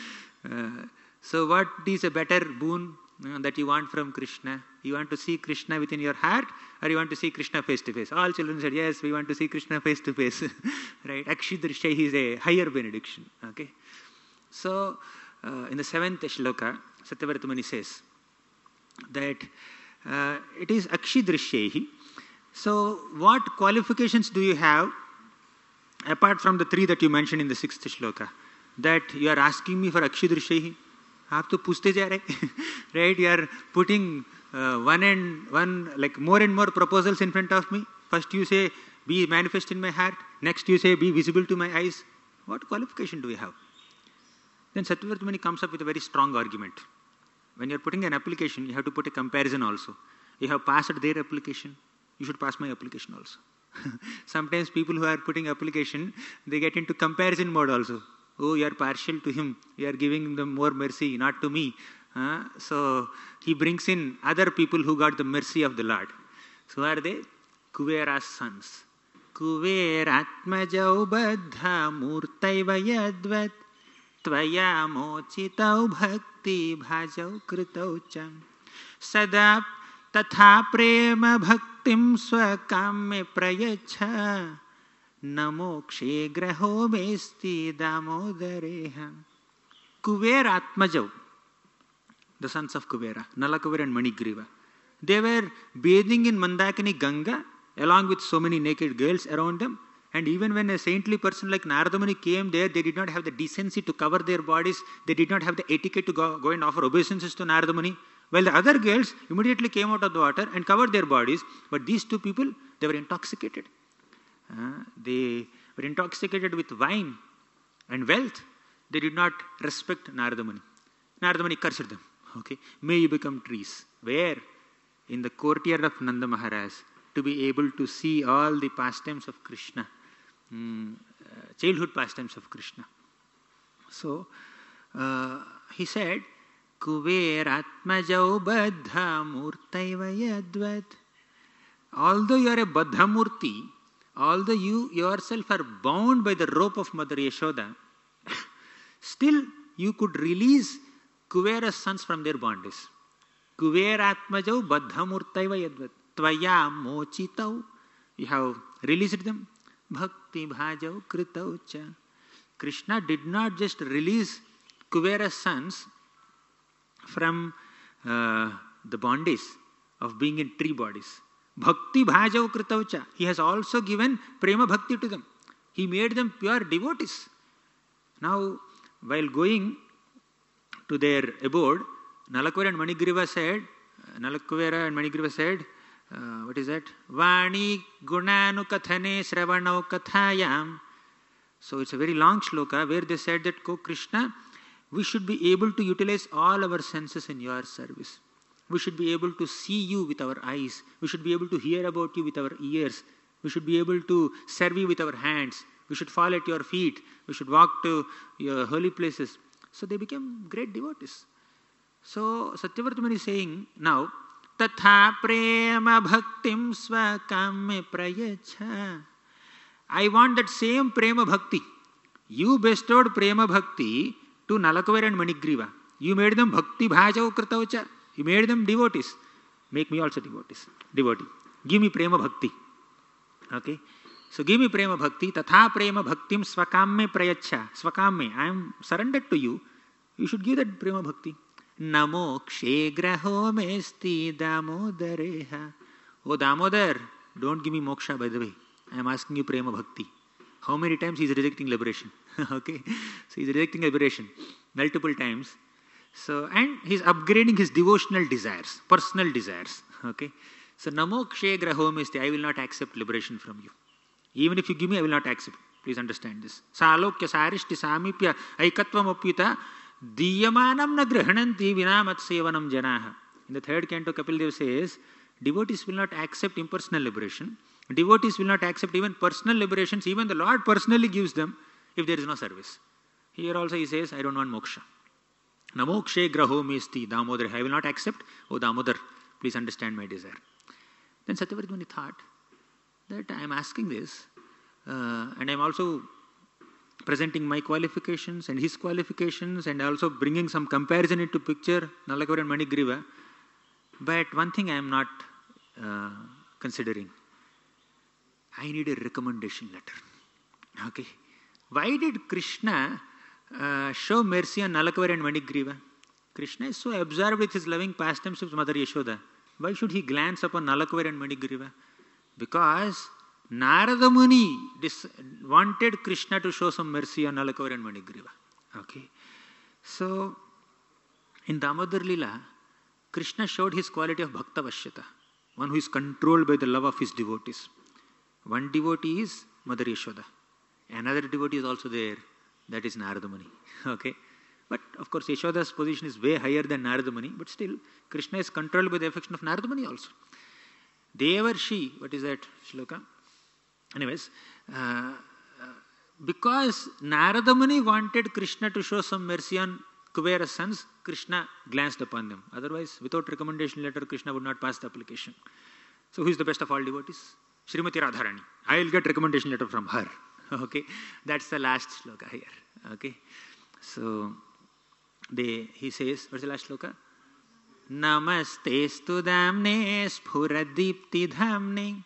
so what is a better boon that you want from Krishna? You want to see Krishna within your heart, or you want to see Krishna face to face? All children said, yes, we want to see Krishna face to face. Right? Akshidrishya is a higher benediction. Okay. So in the 7th shloka, Satyavartamani says that it is Akshidrishyehi. So what qualifications do you have apart from the 3 that you mentioned in the 6th shloka? That you are asking me for Akshidrishyehi? आप तो पूछते जा रहे, right? You are putting one like more and more proposals in front of me. First you say, be manifest in my heart. Next you say, be visible to my eyes. What qualification do we have? Then Satyavartamani comes up with a very strong argument. When you are putting an application, you have to put a comparison also. You have passed their application, you should pass my application also. Sometimes people who are putting application, they get into comparison mode also. Oh, you are partial to him. You are giving them more mercy, not to me. So he brings in other people who got the mercy of the Lord. So who are they? Kuvera's sons. Kuveratmajau baddha murtaiva yadvat tvaya mochitau bhakti bhajau kritau cham sada tatha prema bhaktim swakamme prayacha Namokshe graho mesti damodareha. Kuvera Atmajau, the sons of Kuvera, Nalakuvera and Manigriva. They were bathing in Mandakini Ganga along with so many naked girls around them. And even when a saintly person like Naradamuni came there, they did not have the decency to cover their bodies. They did not have the etiquette to go and offer obeisances to Naradamuni. While the other girls immediately came out of the water and covered their bodies. But these 2 people, they were intoxicated. They were intoxicated with wine and wealth. They did not respect Naradamuni. Naradamuni cursed them. Okay, may you become trees. Where? In the courtyard of Nanda Maharaj, to be able to see all the pastimes of Krishna, childhood pastimes of Krishna. So he said, Kuveratmajau baddha murtaiva yadvat. Although you are a baddha murti, although you yourself are bound by the rope of Mother Yashoda, still you could release Kuvera's sons from their bondage. Kuveratmajau baddhamurtaiva yadvat tvaya mochitau. You have released them. Bhakti bhajau kritau cha. Krishna did not just release Kuvera's sons from the bondage of being in 3 bodies. Bhakti bhajau kritaucha. He has also given prema bhakti to them. He made them pure devotees. Now, while going to their abode, Nalakuvera and Manigriva said, what is that? Vani gunanu kathane sravanau kathayam. So it's a very long shloka where they said that, Ko Krishna, we should be able to utilize all our senses in your service. We should be able to see you with our eyes. We should be able to hear about you with our ears. We should be able to serve you with our hands. We should fall at your feet. We should walk to your holy places. So they became great devotees. So Satyavartamani is saying now, Tatha prema bhaktim svakamme prayacha. I want that same prema bhakti. You bestowed prema bhakti to Nalakuvera and Manigriva. You made them bhakti bhajau kritaucha. You made them devotees. Make me also devotee. Give me prema bhakti. Okay? So give me prema bhakti. Tatha prema bhaktim svakamme prayacha. Svakamme. I am surrendered to you. You should give that prema bhakti. Namo kshegraho mesti damodareha. Oh Damodar, don't give me moksha by the way. I am asking you prema bhakti. How many times he is rejecting liberation? Okay? So he is rejecting liberation multiple times. So, and he is upgrading his devotional desires, personal desires. Okay? So, Namo kshegraho mesti, I will not accept liberation from you. Even if you give me, I will not accept. Please understand this. Salokya sarishti samipya aikatvam apyuta diyamanam na grahananti vinamat sevanam janaha. In the 3rd canto, Kapil Dev says, devotees will not accept impersonal liberation. Devotees will not accept even personal liberations. Even the Lord personally gives them. if there is no service. Here also he says, I don't want moksha. Namokshe graho mesti Damodar. I will not accept. Oh Damodar, please understand my desire. Then Satyavrata Muni thought that I am asking this and I am also presenting my qualifications and his qualifications and also bringing some comparison into picture, Nalakavara and Manigriva. But one thing I am not considering. I need a recommendation letter. Okay. Why did Krishna show mercy on Nalakavara and Manigriva? Krishna is so absorbed with his loving pastimes of Mother Yashoda. Why should he glance upon Nalakavara and Manigriva? Because Narada Muni wanted Krishna to show some mercy on Nalakavara and Manigriva. Okay. So, in Damodar Lila, Krishna showed his quality of Bhakta Vashyata, one who is controlled by the love of his devotees. One devotee is Mother Yashoda. Another devotee is also there, that is Narada Muni. Okay. But of course, Yashoda's position is way higher than Narada Muni, but still, Krishna is controlled by the affection of Narada Muni also. Devarshi, what is that shloka? Anyways, because Narada Muni wanted Krishna to show some mercy on Kubera's sons, Krishna glanced upon them. Otherwise, without recommendation letter, Krishna would not pass the application. So who is the best of all devotees? Srimati Radharani. I will get recommendation letter from her. Okay, that's the last shloka here. Okay, so he says, what's the last shloka? Namaste stu damne sphuradipti dhamne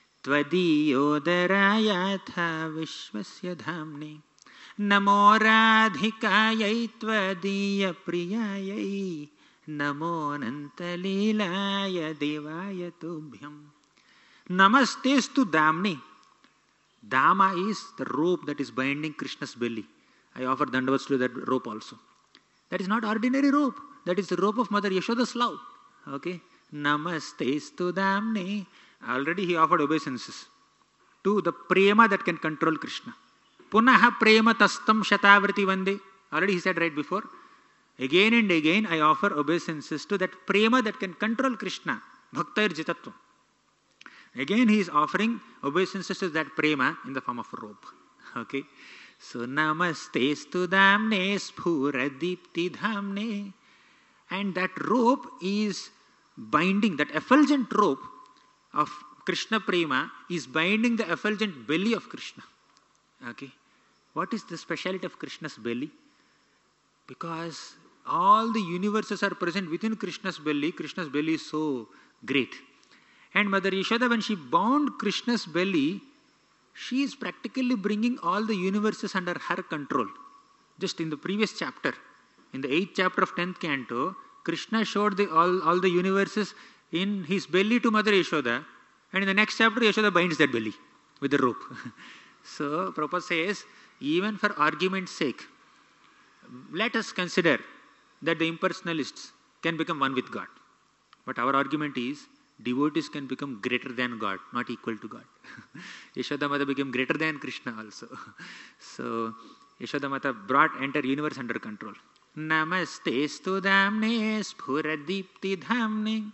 tvadiyodharayatha vishvasya dhamne namo radhikayai tvadiya priyayai namo nantalilaya devaya tubhyam. Namaste stu damne. Dama is the rope that is binding Krishna's belly. I offer dandavats to that rope also. That is not ordinary rope. That is the rope of Mother Yashoda's love. Okay. Namaste stu damne. Already he offered obeisances to the prema that can control Krishna. Punaha prema tastam shatavrati vande. Already he said right before. Again and again I offer obeisances to that prema that can control Krishna. Bhaktair jitatvam. Again he is offering obeisances to that prema in the form of a rope. Okay. So namaste stu damne sphuradipti dhamne. And that rope is binding, that effulgent rope of Krishna prema is binding the effulgent belly of Krishna. Okay. What is the speciality of Krishna's belly? Because all the universes are present within Krishna's belly. Krishna's belly is so great. And Mother Yashoda, when she bound Krishna's belly, she is practically bringing all the universes under her control. Just in the previous chapter, in the 8th chapter of 10th canto, Krishna showed all the universes in his belly to Mother Yashoda, and in the next chapter, Yashoda binds that belly with the rope. So, Prabhupada says, even for argument's sake, let us consider that the impersonalists can become one with God. But our argument is, devotees can become greater than God, not equal to God. Yashoda Mata became greater than Krishna also. So, Yashoda Mata brought entire universe under control. Namaste stu damne sphuradipti dhamne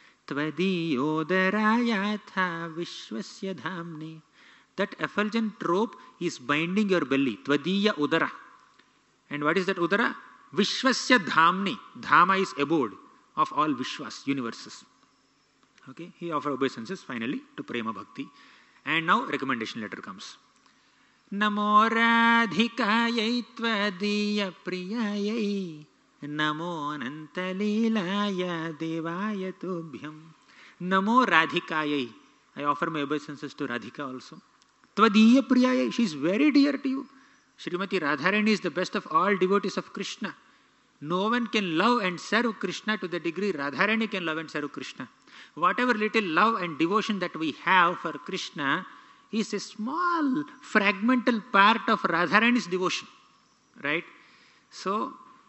tvadiyodharayatha vishvasya dhamne. That effulgent rope is binding your belly. Tvadiya udara. And what is that udara? Vishvasya dhamne. Dhama is abode of all Vishwas, universes. Okay, he offered obeisances finally to Prema Bhakti. And now recommendation letter comes. Namo radhikayai tvadiya priyayai namo nantalilaya devaya tubhyam. Namo radhikayai. I offer my obeisances to Radhika also. Tvadiya priyayai. She is very dear to you. Srimati Radharani is the best of all devotees of Krishna. No one can love and serve Krishna to the degree Radharani can love and serve Krishna. Whatever little love and devotion that we have for Krishna is a small fragmental part of Radharani's devotion. Right? So,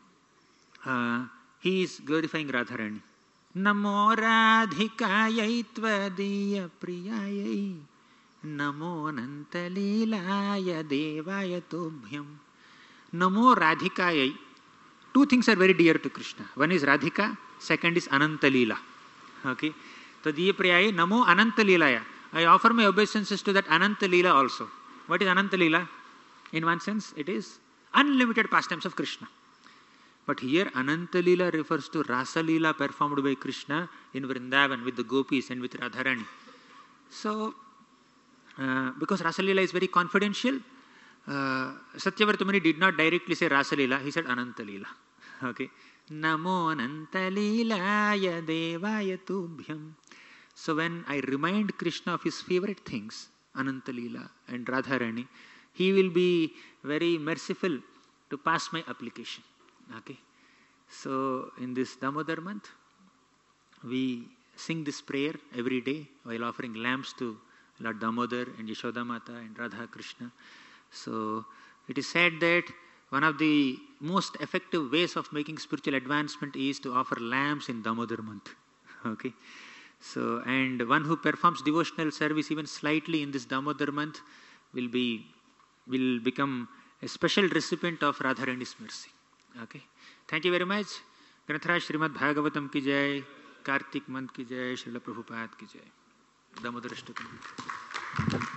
he is glorifying Radharani. Namo radhikayai tvadiya priyayai namo nantalilaya devaya tubhyam. Namo radhikayai. Two things are very dear to Krishna. One is Radhika, second is Anantalila. Okay. Tadiya priyayai namo Anantalilaya. I offer my obeisances to that Anantalila also. What is Anantalila? In one sense, it is unlimited pastimes of Krishna. But here Ananta Leela refers to Rasa Leela performed by Krishna in Vrindavan with the gopis and with Radharani. So, because Rasa Leela is very confidential, Satyavrata Muni did not directly say Rasa Leela, he said Ananta Leela. Okay. Namo Ananta Leelaya Devaya Tubhyam. So when I remind Krishna of his favorite things, Ananta Leela and Radharani, he will be very merciful to pass my application. Okay. So in this Damodar month, we sing this prayer every day while offering lamps to Lord Damodar and Yashoda Mata and Radha Krishna. So it is said that one of the most effective ways of making spiritual advancement is to offer lamps in Damodar month. Okay. So, and one who performs devotional service even slightly in this Damodar month will become a special recipient of Radharani's mercy. Okay. Thank you very much. Granthara Srimad Bhagavatam ki jai, Kartik month ki jai, Srila Prabhupada ki jai. Damodar Ashtakam.